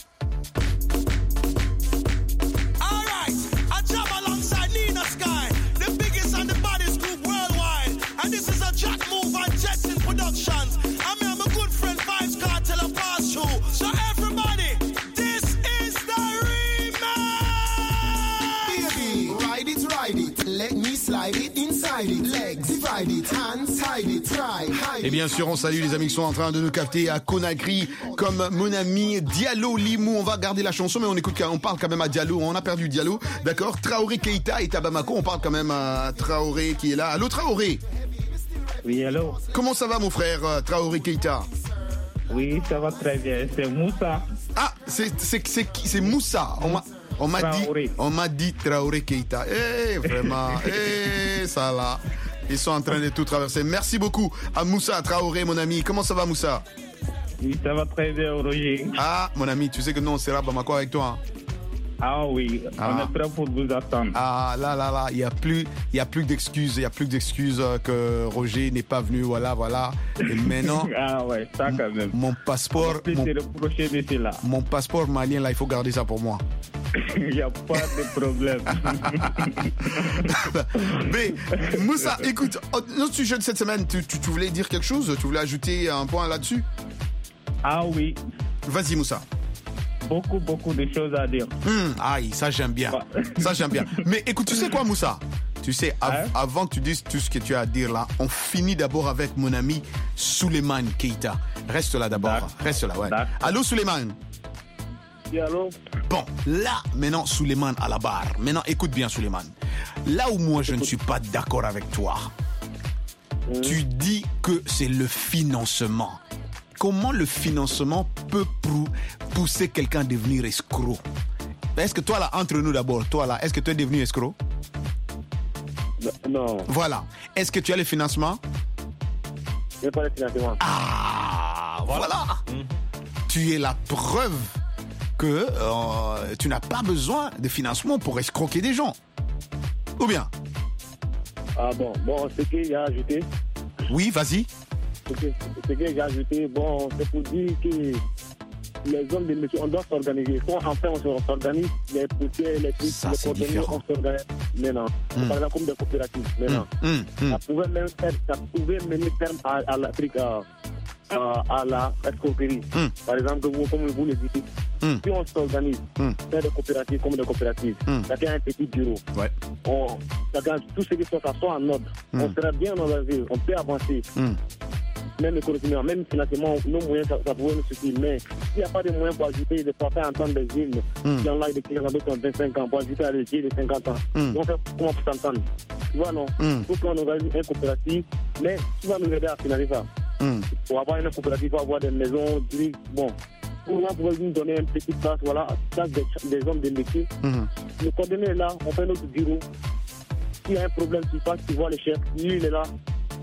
Let me slide it inside Et bien sûr, on salue les amis qui sont en train de nous capter à Conakry, comme mon ami Diallo Limou. On va garder la chanson, mais on écoute, on parle quand même à Diallo. On a perdu Diallo, d'accord. Traoré Keita est à Bamako. On parle quand même à Traoré qui est là. Allô Traoré. Oui, allô. Comment ça va mon frère Traoré Keita? Oui, ça va très bien. C'est Moussa. Ah, c'est c'est c'est c'est Moussa. On m'a on m'a dit on m'a dit Traoré Keita. Eh vraiment, eh ça là. Ils sont en train de tout traverser. Merci beaucoup à Moussa Traoré, mon ami. Comment ça va, Moussa? Oui, ça va très bien, Roger. Ah, mon ami, tu sais que nous, on sera à Bamako avec toi. Hein? Ah oui, ah. on est prêt pour vous attendre. Ah là, là, là, il n'y a plus, il y a plus d'excuses. Il n'y a plus d'excuses que Roger n'est pas venu. Voilà, voilà. Et maintenant. Ah ouais, ça quand même. Mon passeport. Mon, mon, mon passeport malien, là, il faut garder ça pour moi. Il n'y a pas de problème. Mais Moussa, écoute, notre sujet de cette semaine, tu, tu, tu voulais dire quelque chose? Tu voulais ajouter un point là-dessus? Ah oui. Vas-y Moussa. Beaucoup, beaucoup de choses à dire. Mmh, aïe, ça j'aime bien. Ça j'aime bien. Mais écoute, tu sais quoi Moussa? Tu sais, av- hein? avant que tu dises tout ce que tu as à dire là, on finit d'abord avec mon ami Souleymane Keita. Reste là d'abord. D'accord. Reste là, ouais. D'accord. Allô Souleymane? Allô? Bon, là, maintenant, Souleymane à la barre. Maintenant, écoute bien, Souleymane. Là où moi, je ne suis pas d'accord avec toi, mmh. tu dis que c'est le financement. Comment le financement peut pousser quelqu'un à devenir escroc? Est-ce que toi, là, entre nous d'abord, toi, là, est-ce que tu es devenu escroc? Non. Voilà. Est-ce que tu as le financement? Je n'ai pas le financement. Ah, voilà. voilà. Mmh. Tu es la preuve que euh, tu n'as pas besoin de financement pour escroquer des gens. Ou bien? Ah bon, bon, ce qu'il a ajouté. Oui, vas-y. Ce que, ce que j'ai ajouté, bon, c'est pour dire que les hommes de métier, on doit s'organiser. Quand enfin on s'organise, les poussières, les trucs, ça, les contenus, on s'organise maintenant. Mm. Par exemple, comme des coopératives maintenant. Mm. Mm. Ça pouvait même faire, ça pouvait mener terme à, à l'Afrique, à, à, à la escroquerie. Mm. Par exemple, vous, comme vous le dites, mm. si on s'organise, mm. faire des coopératives comme des coopératives, mm. chacun a un petit bureau. Ouais. On, chacun, tout ce qui soit, ça soit en ordre. Mm. On sera bien organisé, on peut avancer. Mm. Même économiquement, même financièrement, nos moyens, ça, ça pourrait nous suffire. Mais s'il n'y a pas de moyens pour ajouter, de faire entendre des jeunes, mm. qui ont là, des clients qui ont vingt-cinq ans, pour ajouter à des jeunes de cinquante ans, mm. on fait comment pour s'entendre? Tu vois, non? Il faut qu'on organise une coopérative, mais qui va nous aider à finaliser ça? Mm. Pour avoir une coopérative, il faut avoir des maisons, des, bon. Pour pouvoir nous donner une petite place, voilà, place des, des hommes de métier. Mm. Le coordonné est là, on fait notre bureau. S'il y a un problème, tu passes, tu vois le chef, lui, il est là.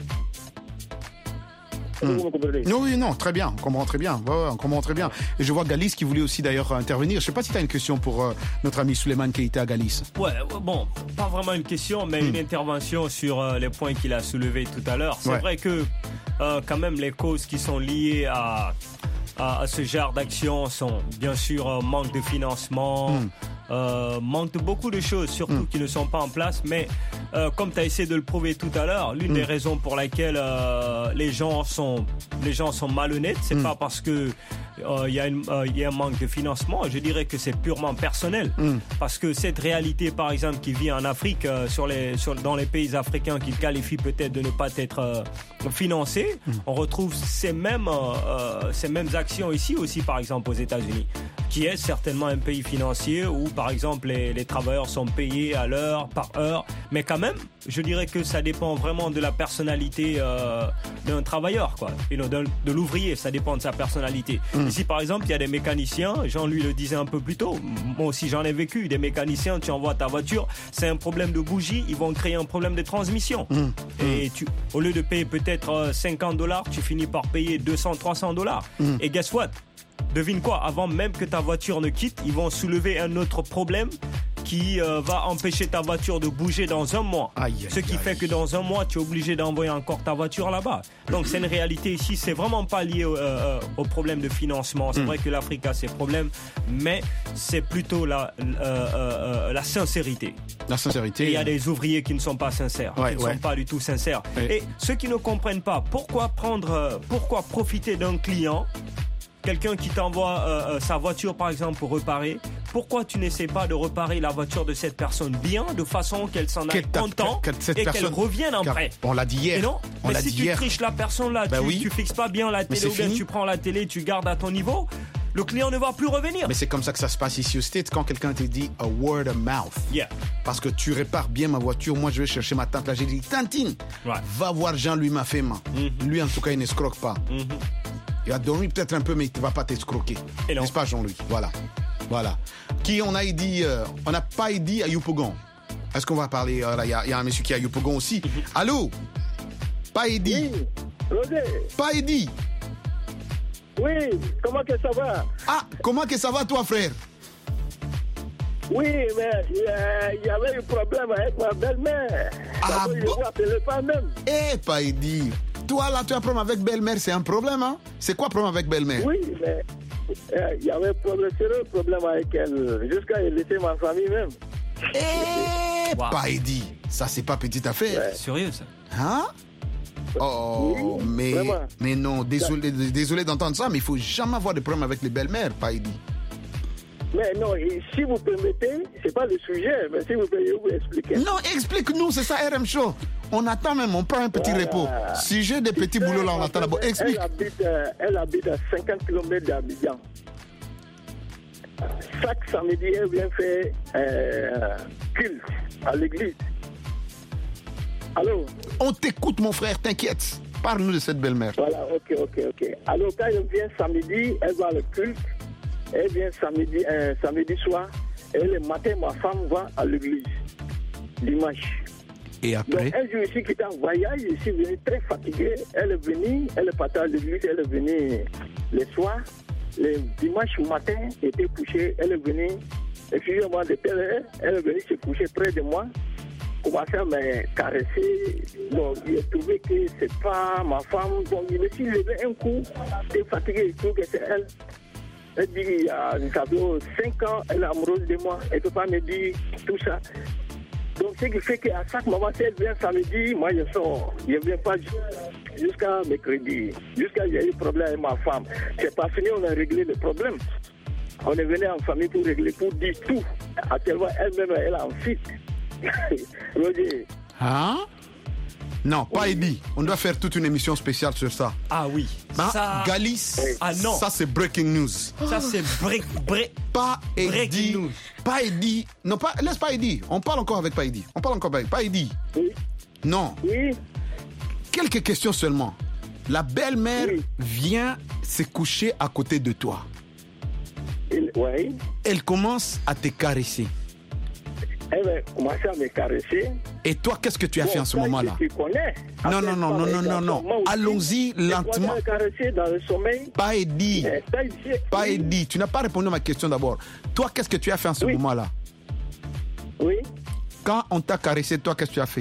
Mmh. Non, oui, non, très bien, on comprend très bien. Ouais, ouais, on comprend très bien. Et je vois Galis qui voulait aussi d'ailleurs intervenir. Je ne sais pas si tu as une question pour euh, notre ami Souleymane Keita, Galis. Ouais, bon, pas vraiment une question, mais mmh. une intervention sur euh, les points qu'il a soulevés tout à l'heure. C'est ouais. vrai que euh, quand même les causes qui sont liées à, à, à ce genre d'action sont bien sûr euh, manque de financement, mmh. euh, manque de beaucoup de choses, surtout mmh. qui ne sont pas en place, mais Euh, comme tu as essayé de le prouver tout à l'heure, l'une mmh. des raisons pour laquelle euh, les gens sont les gens sont malhonnêtes, c'est mmh. pas parce que il euh, y a une il euh, y a un manque de financement. Je dirais que c'est purement personnel, mmh. parce que cette réalité, par exemple, qui vit en Afrique, euh, sur les sur dans les pays africains qui qualifient peut-être de ne pas être euh, financés, mmh. on retrouve ces mêmes euh, ces mêmes actions ici aussi, par exemple aux États-Unis, qui est certainement un pays financier où, par exemple, les, les travailleurs sont payés à l'heure, par heure, mais quand même, je dirais que ça dépend vraiment de la personnalité euh, d'un travailleur, quoi, et de, de l'ouvrier, ça dépend de sa personnalité. Mmh. Ici, par exemple, il y a des mécaniciens, Jean lui le disait un peu plus tôt, moi aussi j'en ai vécu, des mécaniciens, tu envoies ta voiture, c'est un problème de bougie, ils vont créer un problème de transmission. Mmh. Et tu, au lieu de payer peut-être cinquante dollars, tu finis par payer deux cents, trois cents dollars. Mmh. Et guess what? Devine quoi, avant même que ta voiture ne quitte, ils vont soulever un autre problème qui euh, va empêcher ta voiture de bouger dans un mois. Aïe, aïe, Ce qui aïe. fait que dans un mois, tu es obligé d'envoyer encore ta voiture là-bas. Donc c'est une réalité ici, c'est vraiment pas lié au, euh, au problème de financement. C'est mm. vrai que l'Afrique a ses problèmes, mais c'est plutôt la, euh, euh, la sincérité. La sincérité. Et il y a des ouvriers qui ne sont pas sincères, ouais, qui ne ouais. sont pas du tout sincères. Ouais. Et ceux qui ne comprennent pas, pourquoi prendre, pourquoi profiter d'un client, quelqu'un qui t'envoie euh, sa voiture par exemple pour réparer, pourquoi tu n'essaies pas de réparer la voiture de cette personne bien, de façon qu'elle s'en aille content et qu'elle revienne après. On l'a dit hier. Et non, on mais l'a si dit tu hier. triches la personne là, Ben tu, oui. tu fixes pas bien la télé ou bien fini. tu prends la télé, tu gardes à ton niveau, le client ne va plus revenir. Mais c'est comme ça que ça se passe ici au States quand quelqu'un te dit a word of mouth. Yeah. Parce que tu répares bien ma voiture, moi je vais chercher ma tante là, j'ai dit Tantine, ouais. va voir Jean, lui m'a fait main. Mm-hmm. Lui en tout cas il n'escroque pas. Mm-hmm. Il va dormir peut-être un peu mais il ne va pas t'escroquer. N'est-ce pas Jean-Louis? Voilà. Voilà. Qui on a dit, euh, on n'a pas dit à Yopougon. Est-ce qu'on va parler? Il euh, y, y a un monsieur qui est à Yopougon aussi. Mm-hmm. Allô? Païdi. Oui, Roger. Païdi. Oui, comment que ça va? Ah, comment que ça va toi frère? Oui, mais il euh, y avait un problème avec ma belle-mère. Ah bon? Je vous appelais pas même. Eh, Païdi. Toi là, tu as un problème avec belle-mère, c'est un problème, hein? C'est quoi le problème avec belle-mère? Oui, mais il euh, y avait un problème, sérieux problème avec elle. Jusqu'à laisser ma famille même. Eh, wow. Païdi. Ça, c'est pas petite affaire. Ouais. Sérieux, ça? Hein? Oh, oui, mais, mais non, désolé, désolé d'entendre ça, mais il faut jamais avoir de problème avec les belles-mères, Païdi. Mais non, si vous permettez, c'est pas le sujet, mais si vous pouvez vous expliquer. Non, explique-nous, c'est ça R M Show. On attend même, on prend un petit voilà. repos. Sujet des petits boulots là, on attend d'abord. Explique. Elle habite, euh, elle habite à cinquante kilomètres d'Abidjan. Chaque samedi, elle vient faire euh, culte à l'église. Allô? On t'écoute, mon frère, t'inquiète. Parle-nous de cette belle-mère. Voilà, ok, ok, ok. Alors, quand elle vient samedi, elle va à le culte. Elle vient samedi, euh, samedi soir. Et le matin, ma femme va à l'église. Dimanche. Et après? Donc, un jour ici qui était en voyage, je suis venu très fatigué. Elle est venue, elle est partie à l'église, elle est venue le soir. Le dimanche matin, elle était couchée, elle est venue, excusez-moi de telle, elle est venue se coucher près de moi. Commencer à me caresser. Bon, j'ai trouvé que c'est pas ma femme. Bon, je me suis levé un coup. J'étais fatigué. Je trouve que c'est elle. Elle dit, il y a cinq ans, elle est amoureuse de moi. Elle ne peut pas me dire tout ça. Donc, ce qui fait qu'à chaque moment, si elle vient samedi, moi, je sors. Je ne viens pas jusqu'à mercredi. Jusqu'à ce qu'il y ait eu problème avec ma femme. C'est pas fini, on a réglé le problème. On est venu en famille pour régler, pour dire tout. Actuellement, elle-même, elle a un fils. Roger. Hein? Non, pas Eddie. On doit faire toute une émission spéciale sur ça. Ah oui. Hein? Ça... Galis. Ah non. Ça c'est breaking news. Ça c'est break, break. Pas Eddie. Pas Eddie. Non, pas. Laisse pas Eddie. On parle encore avec pas Eddie. On parle encore avec pas Eddie. Oui. Non. Oui. Quelques questions seulement. La belle-mère oui. vient se coucher à côté de toi. Il... Oui. Elle commence à te caresser. Elle va commencer à me caresser. Et toi, qu'est-ce que tu as bon, fait en ce moment-là? Tu connais. Non, non, non, non, non, non, non. Allons-y lentement. Caresser dans le sommeil. Pas Eddie. Eh, pas Eddie. Tu n'as pas répondu à ma question d'abord. Toi, qu'est-ce que tu as fait en ce oui. moment-là? Oui. Quand on t'a caressé, toi, qu'est-ce que tu as fait?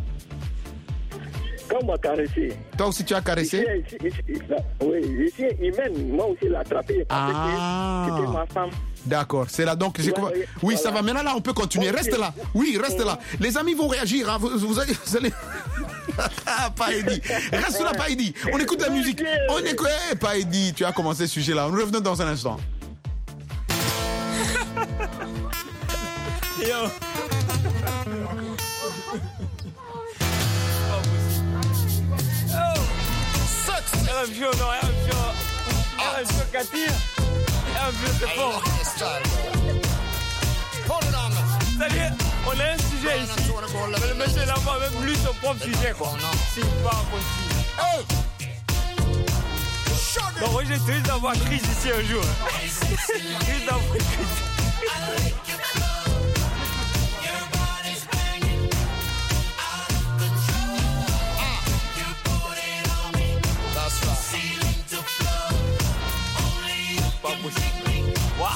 Quand on m'a caressé. Toi aussi, tu as caressé? Ici, ici, ici, oui, ici, humaine. Moi aussi, l'ai attrapé. Ah. C'était ma femme. D'accord, c'est là donc. Ouais, quoi... Oui, voilà. Ça va. Maintenant là, on peut continuer. Okay. Reste là. Oui, reste là. Les amis vont réagir. Hein. Vous, vous allez. Vous allez... pas Eddie. Reste là, pas Eddie. On écoute la musique. On écoute. Hey, pas Eddie. Tu as commencé ce sujet-là. Nous revenons dans un instant. Yo. R M Show, non, R M Show. R M Show Katir. R M Show, c'est fort. C'est-à-dire, on a un sujet ici. Mais le monsieur là-bas, même lui, son propre sujet, quoi. C'est pas possible. Donc, moi, j'ai triste d'avoir crise ici un jour. Triste d'avoir crise. Wow.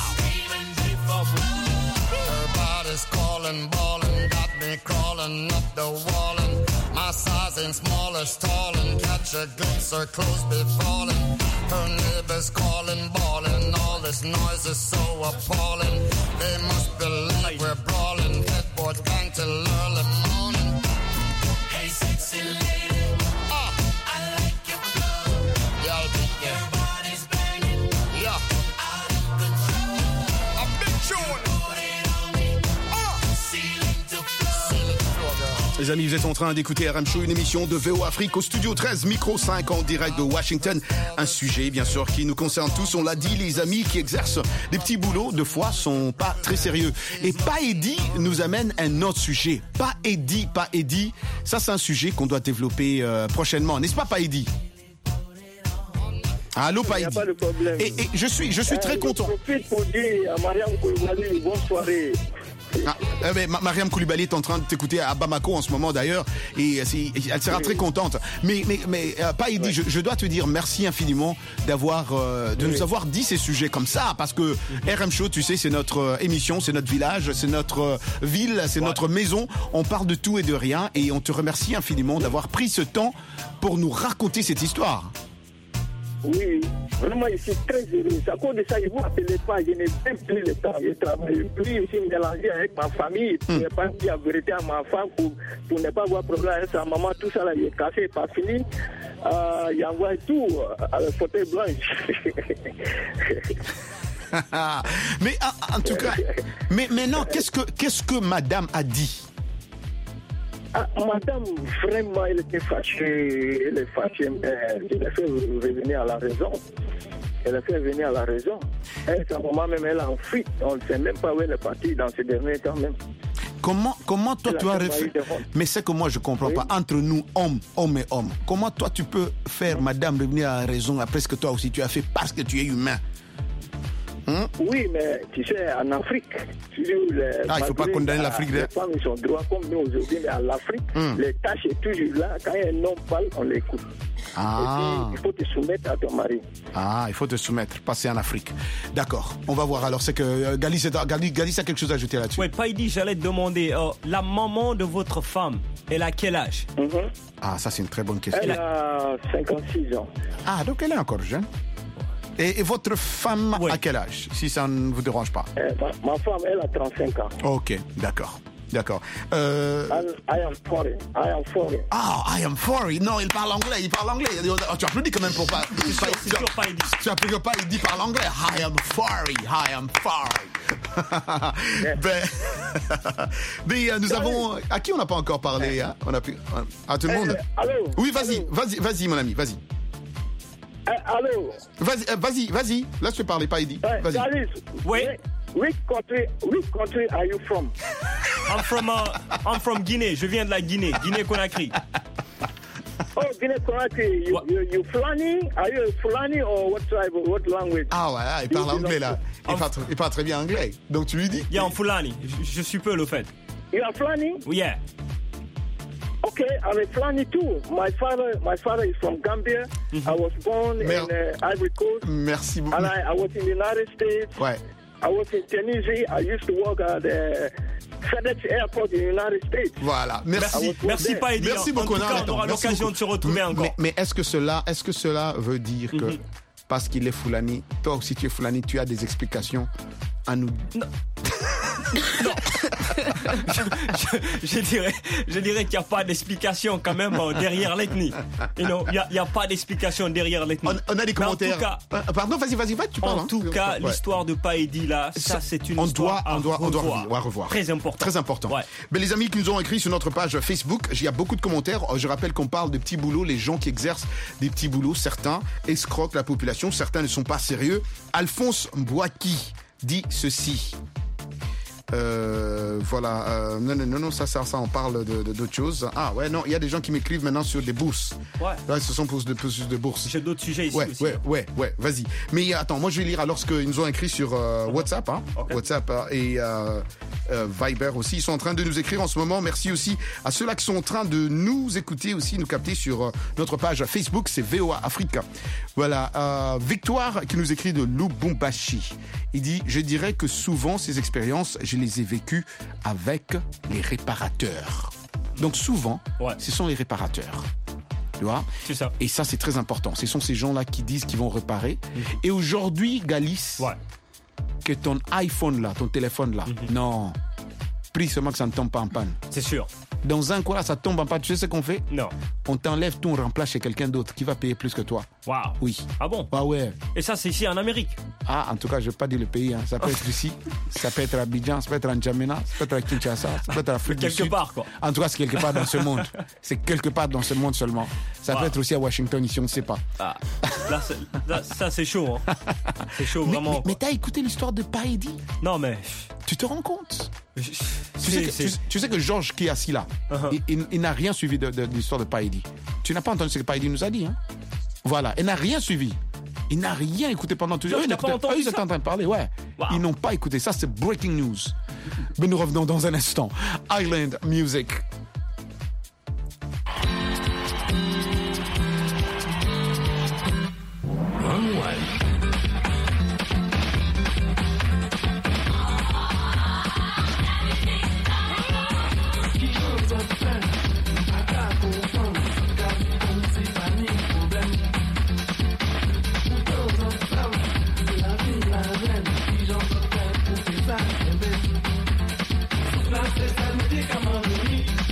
Everybody's calling, ballin', got me crawling up the wall, and my size ain't small or stalling. Catch a glimpse, her clothes be falling. Her neighbors calling, bawling. All this noise is so appalling. They must believe we're brawling. Headboards bang till early morning. Hey, sexy lady, uh, I like your flow. Yeah, I'll be there. Your body's banging, yeah. Out of control. A big tune. Les amis, vous êtes en train d'écouter R M Show, une émission de V O Afrique au studio treize, micro cinq en direct de Washington. Un sujet, bien sûr, qui nous concerne tous. On l'a dit, les amis qui exercent des petits boulots, de fois, sont pas très sérieux. Et Pa Eddy nous amène un autre sujet. Pa Eddy, Pa Eddy, ça c'est un sujet qu'on doit développer euh, prochainement. N'est-ce pas, Pa Eddy? Allô, Pa Eddy. Et, et je suis, je suis euh, très je content. Je profite pour dire à Mariam Koulibaly, bonne soirée. Ah, euh, mais Mariam Koulibaly est en train de t'écouter à Bamako en ce moment d'ailleurs et elle sera oui. très contente. Mais mais mais euh, Pa Eddy, oui. je, je dois te dire merci infiniment d'avoir euh, de oui. nous avoir dit ces sujets comme ça parce que mm-hmm. R M Show, tu sais, c'est notre euh, émission, c'est notre village, c'est notre euh, ville, c'est ouais. notre maison. On parle de tout et de rien et on te remercie infiniment d'avoir pris ce temps pour nous raconter cette histoire. Oui, vraiment, je suis très heureux. À cause de ça, je ne vous appelle pas, je n'ai même plus le temps. Je travaille plus, je suis mélangé avec ma famille. Je n'ai pas dit la vérité à ma femme pour, pour ne pas avoir de problème avec sa maman. Tout ça, là, il est cassé, pas fini. Euh, il envoie tout à la fauteuil blanche. Mais en tout cas, mais maintenant, qu'est-ce que, qu'est-ce que madame a dit? Ah, madame, vraiment, elle était fâchée, elle est fâchée, mais elle a fait revenir à la raison. Elle a fait revenir à la raison. Elle, sa maman même, elle a enfui. On ne sait même pas où elle est partie dans ces derniers temps même. Comment, comment toi elle tu as réfléchi? Mais c'est que moi je comprends oui. pas. Entre nous, hommes, hommes et hommes, comment toi tu peux faire madame revenir à la raison après ce que toi aussi tu as fait parce que tu es humain? Hum? Oui, mais tu sais, en Afrique, les, ah, il ne faut pas condamner l'Afrique. Les femmes, ils sont droits comme nous aujourd'hui, mais en Afrique, hum. les tâches sont toujours là. Quand un homme parle, on l'écoute. Ah. Et puis, il faut te soumettre à ton mari. Ah, il faut te soumettre, passer en Afrique. D'accord, on va voir. Alors, c'est que euh, Galis, Galis, Galis a quelque chose à ajouter là-dessus. Oui, Pa Eddy, j'allais te demander, euh, la maman de votre femme, elle a quel âge? mm-hmm. Ah, ça, c'est une très bonne question. Elle a cinquante-six ans. Ah, donc elle est encore jeune. Et, et votre femme oui. à quel âge, si ça ne vous dérange pas? euh, ma, ma femme, elle a trente-cinq ans. Ok, d'accord. D'accord. Euh... I am forty. I am forty. Ah, I am forty. Non, il parle anglais. Il parle anglais. Tu applaudis quand même pour pas. C'est sûr, c'est sûr, Pa Eddy. Tu applaudis pas, il dit parle anglais. I am forty. I am forty. Yeah. Ben, mais euh, nous avons. À qui on n'a pas encore parlé hein? On a pu. À tout le monde. Euh, allô? Oui, vas-y, vas-y, vas-y, mon ami, vas-y. Euh, allô? Vas-y, euh, vas-y, vas-y. Là, je te parle, Pa Eddy. Euh, vas-y. Alice, oui. Which country, which country are you from? I'm from, uh, I'm from Guinée. Je viens de la Guinée, Guinée-Conakry. Oh, Guinée-Conakry. You, you, you Fulani? Are you Fulani or what tribe? What language? Ah ouais, il parle anglais là. Il parle, il parle très bien anglais. Donc tu lui dis? Yeah, en Fulani. Je, je suis peu le fait. You are Fulani? Yeah. Okay, I'm a Fulani too. My father, my father is from Gambia. Mm-hmm. I was born Mer- in uh, Ivory Coast. Merci beaucoup. And I, I was in the United States. Ouais. I was in Tennessee. I used to work at the FedEx Airport in the United States. Voilà. Merci. Merci, Pa Eddy. Merci beaucoup. En tout cas, on aura l'occasion de se retrouver encore. Mais, mais est-ce que cela, est-ce que cela veut dire que mm-hmm. parce qu'il est Fulani, toi aussi tu es Fulani, tu as des explications à nous? Non. Non. je, je, je dirais, je dirais qu'il n'y a pas d'explication quand même derrière l'ethnie. Il you know, n'y a, a pas d'explication derrière l'ethnie. On, on a des commentaires. Cas, Pardon, vas-y, vas-y, vas-y, tu parles. En tout hein. cas, ouais. l'histoire de Pa Eddy là, ça, ça c'est une on histoire doit, à on doit, revoir. On doit revoir, revoir. Très important. Très important. Ouais. Mais les amis qui nous ont écrit sur notre page Facebook, il y a beaucoup de commentaires. Je rappelle qu'on parle de petits boulots, les gens qui exercent des petits boulots. Certains escroquent la population, certains ne sont pas sérieux. Alphonse Mbouaki dit ceci. Euh, voilà, euh, non, non, non, non, ça, ça, ça, on parle de, de, d'autres choses. Ah ouais, non, il y a des gens qui m'écrivent maintenant sur des bourses. Ouais. Ouais, ce sont pour de, pour de bourses. J'ai d'autres sujets ici ouais, aussi. Ouais, ouais, ouais, vas-y. Mais attends, moi je vais lire alors ce qu'ils nous ont écrit sur euh, uh-huh. WhatsApp, hein, okay. WhatsApp hein, et euh, euh, Viber aussi. Ils sont en train de nous écrire en ce moment. Merci aussi à ceux-là qui sont en train de nous écouter aussi, nous capter sur euh, notre page Facebook, c'est V O A Africa. Voilà, euh, Victoire qui nous écrit de Lubumbashi. Il dit, je dirais que souvent ces expériences, je les ai vécues avec les réparateurs. Donc souvent, ouais. ce sont les réparateurs. Tu vois ? C'est ça. Et ça, c'est très important. Ce sont ces gens-là qui disent qu'ils vont réparer. Mmh. Et aujourd'hui, Galis, ouais. que ton iPhone là, ton téléphone là, mmh. non, prie seulement que ça ne tombe pas en panne. C'est sûr. Dans un coin, là, ça tombe en panne. Tu sais ce qu'on fait? Non. On t'enlève tout, on remplace chez quelqu'un d'autre qui va payer plus que toi. Waouh. Oui. Ah bon? Ah ouais. Et ça, c'est ici en Amérique? Ah, en tout cas, je ne vais pas dire le pays. Hein. Ça peut être ici, ça peut être à Abidjan, ça peut être en N'Djamena, ça peut être à Kinshasa, ça peut être à l'Afrique du Sud. Quelque part, quoi. En tout cas, c'est quelque part dans ce monde. C'est quelque part dans ce monde seulement. Ça wow. peut être aussi à Washington, ici, on ne sait pas. Ah. Là, là, ça, c'est chaud. Hein. C'est chaud, mais, vraiment. Mais, mais t'as écouté l'histoire de Paedi? Non, mais... Tu te rends compte? Je... Tu, sais que, tu, tu sais que Georges qui est assis là, uh-huh. il, il, il n'a rien suivi de, de, de l'histoire de Paedi. Tu n'as pas entendu ce que Paedi nous a dit. Hein? Voilà, il n'a rien suivi. Il n'a rien écouté pendant tout le temps. Ils étaient en train de parler, ouais. Wow. Ils n'ont pas écouté. Ça, c'est breaking news. Mais nous revenons dans un instant. Island Music. Come on,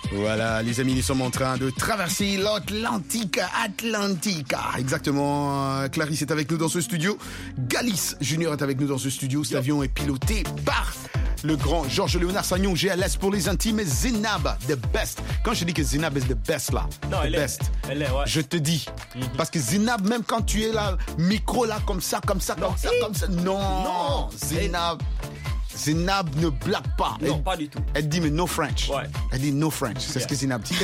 Voilà, les amis, nous sommes en train de traverser l'Atlantique, Atlantique. Exactement, Clarisse est avec nous dans ce studio. Galice Junior est avec nous dans ce studio. Cet avion est piloté par le grand Georges Léonard Sagnon, G L S pour les intimes, et Zenab, the best. Quand je dis que Zenab est the best là, non, the elle best, est, elle est, ouais. je te dis. Mm-hmm. Parce que Zenab, même quand tu es là, micro là, comme ça, comme ça, comme non, ça, et... comme ça, non, non. Zenab. Zenab ne blague pas. Non, elle, pas du tout. Elle dit, mais no French. Ouais. Elle dit no French. C'est yeah. ce que Zenab dit.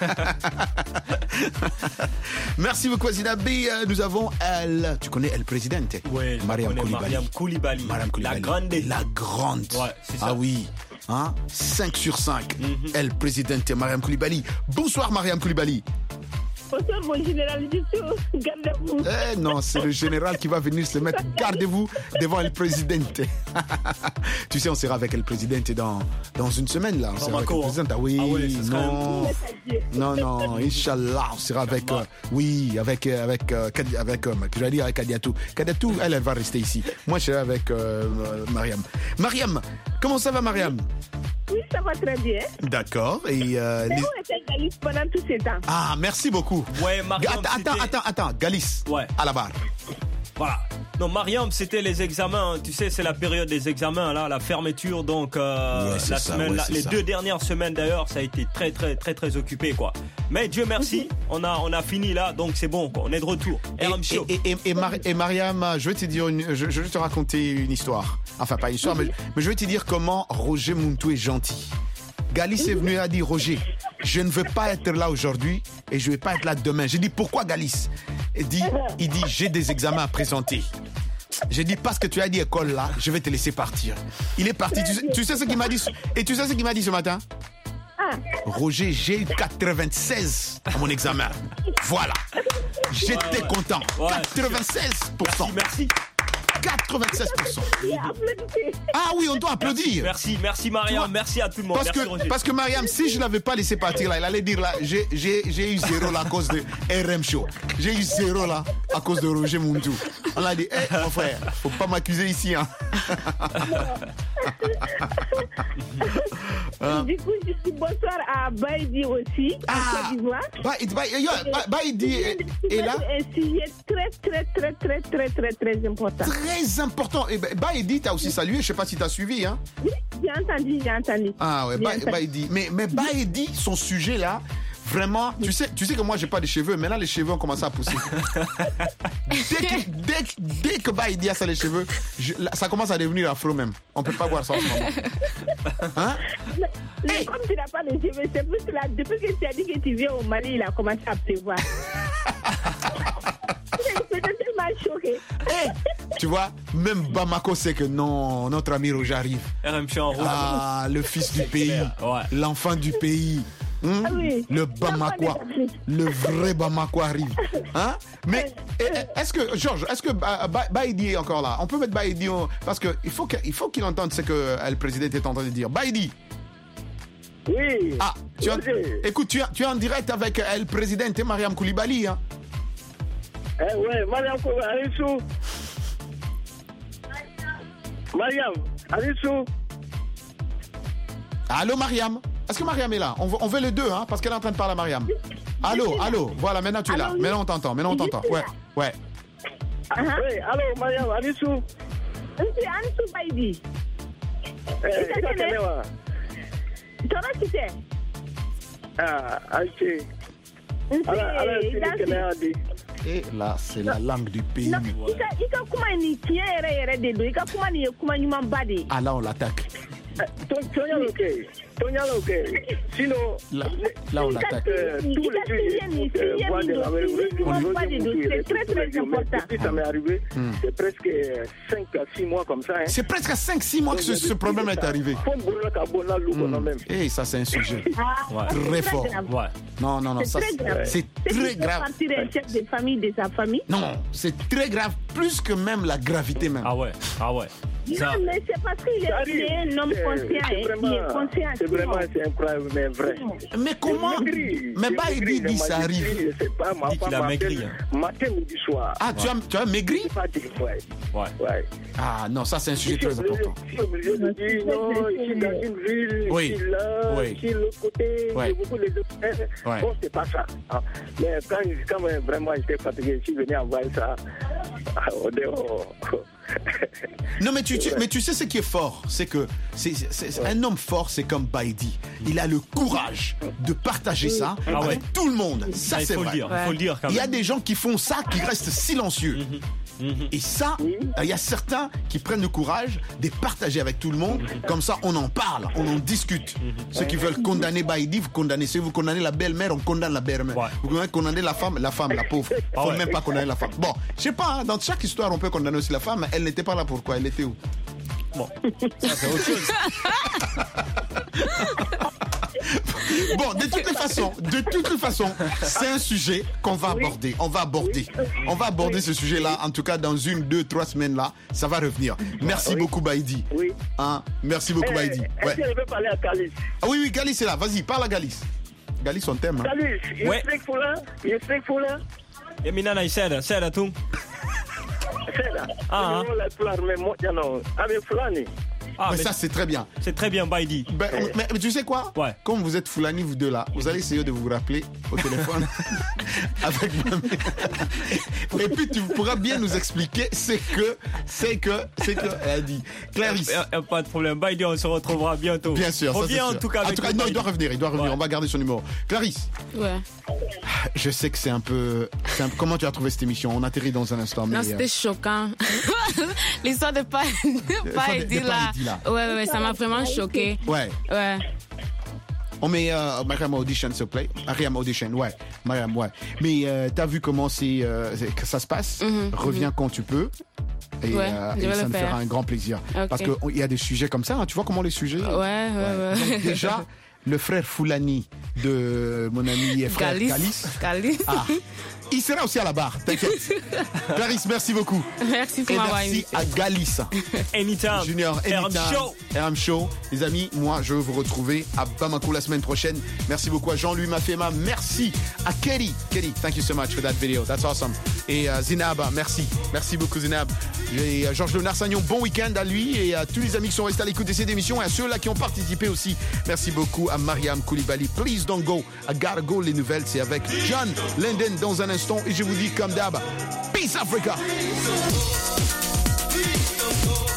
Merci beaucoup, Zenab. Euh, nous avons elle. Tu connais El Presidente? Oui, Mariam Koulibaly. Mariam Koulibaly. Mariam Koulibaly. La grande. La grande. Ouais, c'est ça. Ah oui. Hein? cinq sur cinq. Mm-hmm. El Presidente, Mariam Koulibaly. Bonsoir, Mariam Koulibaly. Bonsoir, mon général Dissou. Gardez-vous. Eh non, c'est le général qui va venir se mettre. Gardez-vous devant El Presidente. Tu sais, on sera avec El Presidente dans, dans une semaine, là. On sera avec El Presidente. Ah oui, ah ouais, non. Non, non, Inch'Allah, on sera avec. Euh, oui, avec. Avec. Euh, avec euh, je vais dire avec Kadiatou. Kadiatou, elle, elle va rester ici. Moi, je serai avec euh, Mariam. Mariam, comment ça va, Mariam? Oui, ça va très bien. D'accord. Et euh, les... où était Galice pendant tous ces temps? Ah, merci beaucoup. Ouais, Mariam, attends, attends, attends, attends, Galice. Ouais. À la barre. Voilà. Non, Mariam, c'était les examens. Tu sais, c'est la période des examens, là, la fermeture. Donc, euh, ouais, la ça, semaine, ouais, là, les ça. deux dernières semaines, d'ailleurs, ça a été très, très, très, très occupé, quoi. Mais Dieu merci, on a, on a fini là, donc c'est bon, quoi. On est de retour. Et, et, et, et, et, Mar- et Mariam, je vais te dire, une, je, je vais te raconter une histoire. Enfin, pas une histoire, mais, mais je vais te dire comment Roger Muntu est gentil. Galice est venu et a dit, Roger, je ne veux pas être là aujourd'hui et je ne vais pas être là demain. J'ai dit, pourquoi Galice? Il dit, il dit, j'ai des examens à présenter. J'ai dit, parce que tu as dit école là, je vais te laisser partir. Il est parti. Tu sais, tu sais ce qu'il m'a dit? Et tu sais ce qu'il m'a dit ce matin? Roger, j'ai eu quatre-vingt-seize à mon examen. Voilà. J'étais ouais, ouais. content. Ouais, quatre-vingt-seize pour cent. Merci, merci. quatre-vingt-seize pour cent. Ah oui, on doit applaudir. Merci, merci Mariam, merci à tout le monde. Parce merci, que, Roger. parce que Mariam, si je ne l'avais pas laissé partir là, il allait dire là, j'ai, j'ai, j'ai eu zéro là à cause de R M Show. J'ai eu zéro là à cause de Roger Muntu. On a dit, hé hey, mon frère, faut pas m'accuser ici. Hein. Du coup, je dis bonsoir à Baïdi aussi, à ah, Côte d'Ivoire. Baïdi, Baïdi est là. Un sujet très, très, très, très, très, très, très important. Très important. Et Baïdi t'a aussi salué, je ne sais pas si tu as suivi. Hein? Oui, j'ai entendu, j'ai entendu. Ah ouais, ba- Baïdi. Mais, mais Baïdi, son sujet là, vraiment, tu sais, tu sais que moi j'ai pas de cheveux, mais là les cheveux ont commencé à pousser. dès, que, dès, que, dès que Baïdi a ça les cheveux, je, là, ça commence à devenir afro même. On peut pas voir ça en ce moment. Hein? Mais, mais comme tu n'as pas de cheveux, c'est plus là, depuis que tu as dit que tu viens au Mali, il a commencé à pleuvoir. J'étais tellement choqué. Hey, tu vois, même Bamako sait que non, notre ami Roger arrive. R M Show en rouge. Ah, le fils du pays, ouais. L'enfant du pays. Hum? Ah oui. Le Bamakois, le vrai Bamakois arrive. Hein? Mais est-ce que, Georges, est-ce que Baïdi est encore là? On peut mettre Baïdi au... parce qu'il faut, qu'il faut qu'il entende ce que le président est en train de dire. Baïdi. Oui. Ah, tu en... écoute, tu es, tu es en direct avec le président et Mariam Koulibaly. Hein? Eh ouais, Mariam Koulibaly, Alissou. Mariam, Alissou. Allô, Mariam? Est-ce que Mariam est là? On veut, on veut les deux, hein, parce qu'elle est en train de parler à Mariam. Allô, allô, voilà, maintenant tu es là. Allô, oui. Maintenant on t'entend, maintenant on t'entend. Ouais, ouais. Uh-huh. Oui, allô, Mariam, Alissou. C'est Alissou Baïdi. Eh, c'est quelle heure? Toi, qui c'est? Ah, Alissou. Et là, c'est la langue du pays. Ah là, on l'attaque. Sinon, là, là on l'attaque. Tous les voix de la c'est très très important. Depuis ça m'est arrivé, hmm. c'est presque cinq à six mois comme ça. Hein. C'est presque cinq à six mois que ce, ce problème est arrivé. Hmm. Et ça, c'est un sujet ah, ouais. très fort. Ouais. Non, non, non, c'est ça, très grave. C'est, c'est très grave. C'est partir un chef de famille de sa famille. Non, c'est très grave, plus que même la gravité même. Ah ouais, ah ouais. Ça. Non, mais c'est parce qu'il est, il est un homme conscient. C'est hein. vraiment, Il est conscient. c'est vraiment c'est incroyable, mais vrai. Mais comment Mais Baïdi dit ça arrive. Je sais pas, ma Dit qu'il femme a maigri, m'appelle hein. matin ou du soir. Ah, tu as, tu as maigri Pas dire, ouais. Ouais. Ouais. Ah non, ça c'est un sujet très important. Je suis obligé de dire non, ici dans une ville, Oui. ici là, Oui. ici l'autre côté, Ouais. j'ai beaucoup de autres frères. Ouais. Bon, c'est pas ça. hein. Mais quand, quand même, vraiment j'étais fatigué, je suis venu envoyer ça ah, au dehors. Non, mais tu, tu- mais tu sais ce qui est fort, c'est que c'est, c'est- c'est- un homme fort, c'est comme Baïdi. Il a le courage de partager ça Ah ouais. avec tout le monde. Ça, Ah, il c'est faut le vrai. dire, il faut le dire quand Il y a même. des gens qui font ça, qui restent silencieux. Et ça, il y a certains qui prennent le courage de partager avec tout le monde. Comme ça, on en parle, on en discute. Ceux qui veulent condamner Baïdi, vous condamnez. Si vous condamnez la belle-mère, on condamne la belle-mère. Vous condamnez la femme, la femme, la pauvre. Il Ah faut ouais. même pas condamner la femme. Bon, je sais pas, hein, dans chaque histoire, on peut condamner aussi la femme. Elle n'était pas là pourquoi? Elle était où? Bon, ça c'est autre chose. Bon, de toutes les façons, de toutes les façons, c'est un sujet qu'on va aborder. On va aborder. On va aborder ce sujet-là, en tout cas dans une, deux, trois semaines là, ça va revenir. Merci beaucoup Baïdi. Oui. Hein, merci beaucoup Eh, Baïdi. Est-ce Ouais. que je peux parler à Calis? Ah oui, oui, Galis est là. Vas-y, parle à Galis. Galis, on t'aime. Hein. Calis, you Ouais. speak Fula? You speak Fula? Eminana Iseda, Seda tu. Seda. Ah, Mimi la Fula, mais moi, non. Avec Fulani. Ah, mais mais ça, c'est très bien. c'est très bien Baïdi. Ben, mais, mais tu sais quoi? Ouais. Comme vous êtes Foulani, vous deux là, vous allez essayer de vous rappeler au téléphone avec moi. Et puis tu pourras bien nous expliquer c'est que, c'est que, c'est que, elle a dit. Clarisse. Euh, euh, Pas de problème, Baïdi, on se retrouvera bientôt. Bien sûr. ça, c'est Reviens en sûr. tout cas En avec tout cas, nous, non, il Baïdi. doit revenir, il doit revenir. Ouais. On va garder son numéro. Clarisse, Ouais. je sais que c'est un peu, c'est un- comment tu as trouvé cette émission? On atterrit dans un instant. Mais Non, c'était euh, choquant. L'histoire de pas, pas de- Eddie de là. Païdi, là. Ouais, ouais, ouais, ça m'a vraiment choqué. ouais. Ouais. On met euh, Mariam Audition, s'il te plaît. Mariam Audition, ouais. Mariam, ouais. Mais euh, t'as vu comment c'est, euh, c'est- que ça se passe? Mhm, Reviens quand tu peux. Et, Ouais, euh, je et vais ça le me faire. fera un grand plaisir. Ok. Parce qu'il y a des sujets comme ça, hein. Tu vois comment les sujets? Ouais, ouais, ouais. Donc, déjà, le frère Foulani de mon ami et frère Galis. Galis. Galis. Ah, il sera aussi à la barre, t'inquiète. Clarisse, merci beaucoup. Merci pour Et m'avoir merci invité. à Galis. Anytime. Junior, R M anytime. Show. R M Show. Les amis, moi, je veux vous retrouver à Bamako la semaine prochaine. Merci beaucoup à Jean-Louis Mafema. Merci à Kelly. Kelly, thank you so much for that video. That's awesome. Et euh, Zinab, merci. Merci beaucoup, Zinab. Et euh, Georges Léonard Sagnon, bon week-end à lui et à tous les amis qui sont restés à l'écoute de cette émission et à ceux-là qui ont participé aussi. Merci beaucoup à Mariam Koulibaly. Please don't go. I gotta go. Les nouvelles, c'est avec John Linden dans un instant. Et je vous dis comme d'hab, Peace Africa. Please don't go.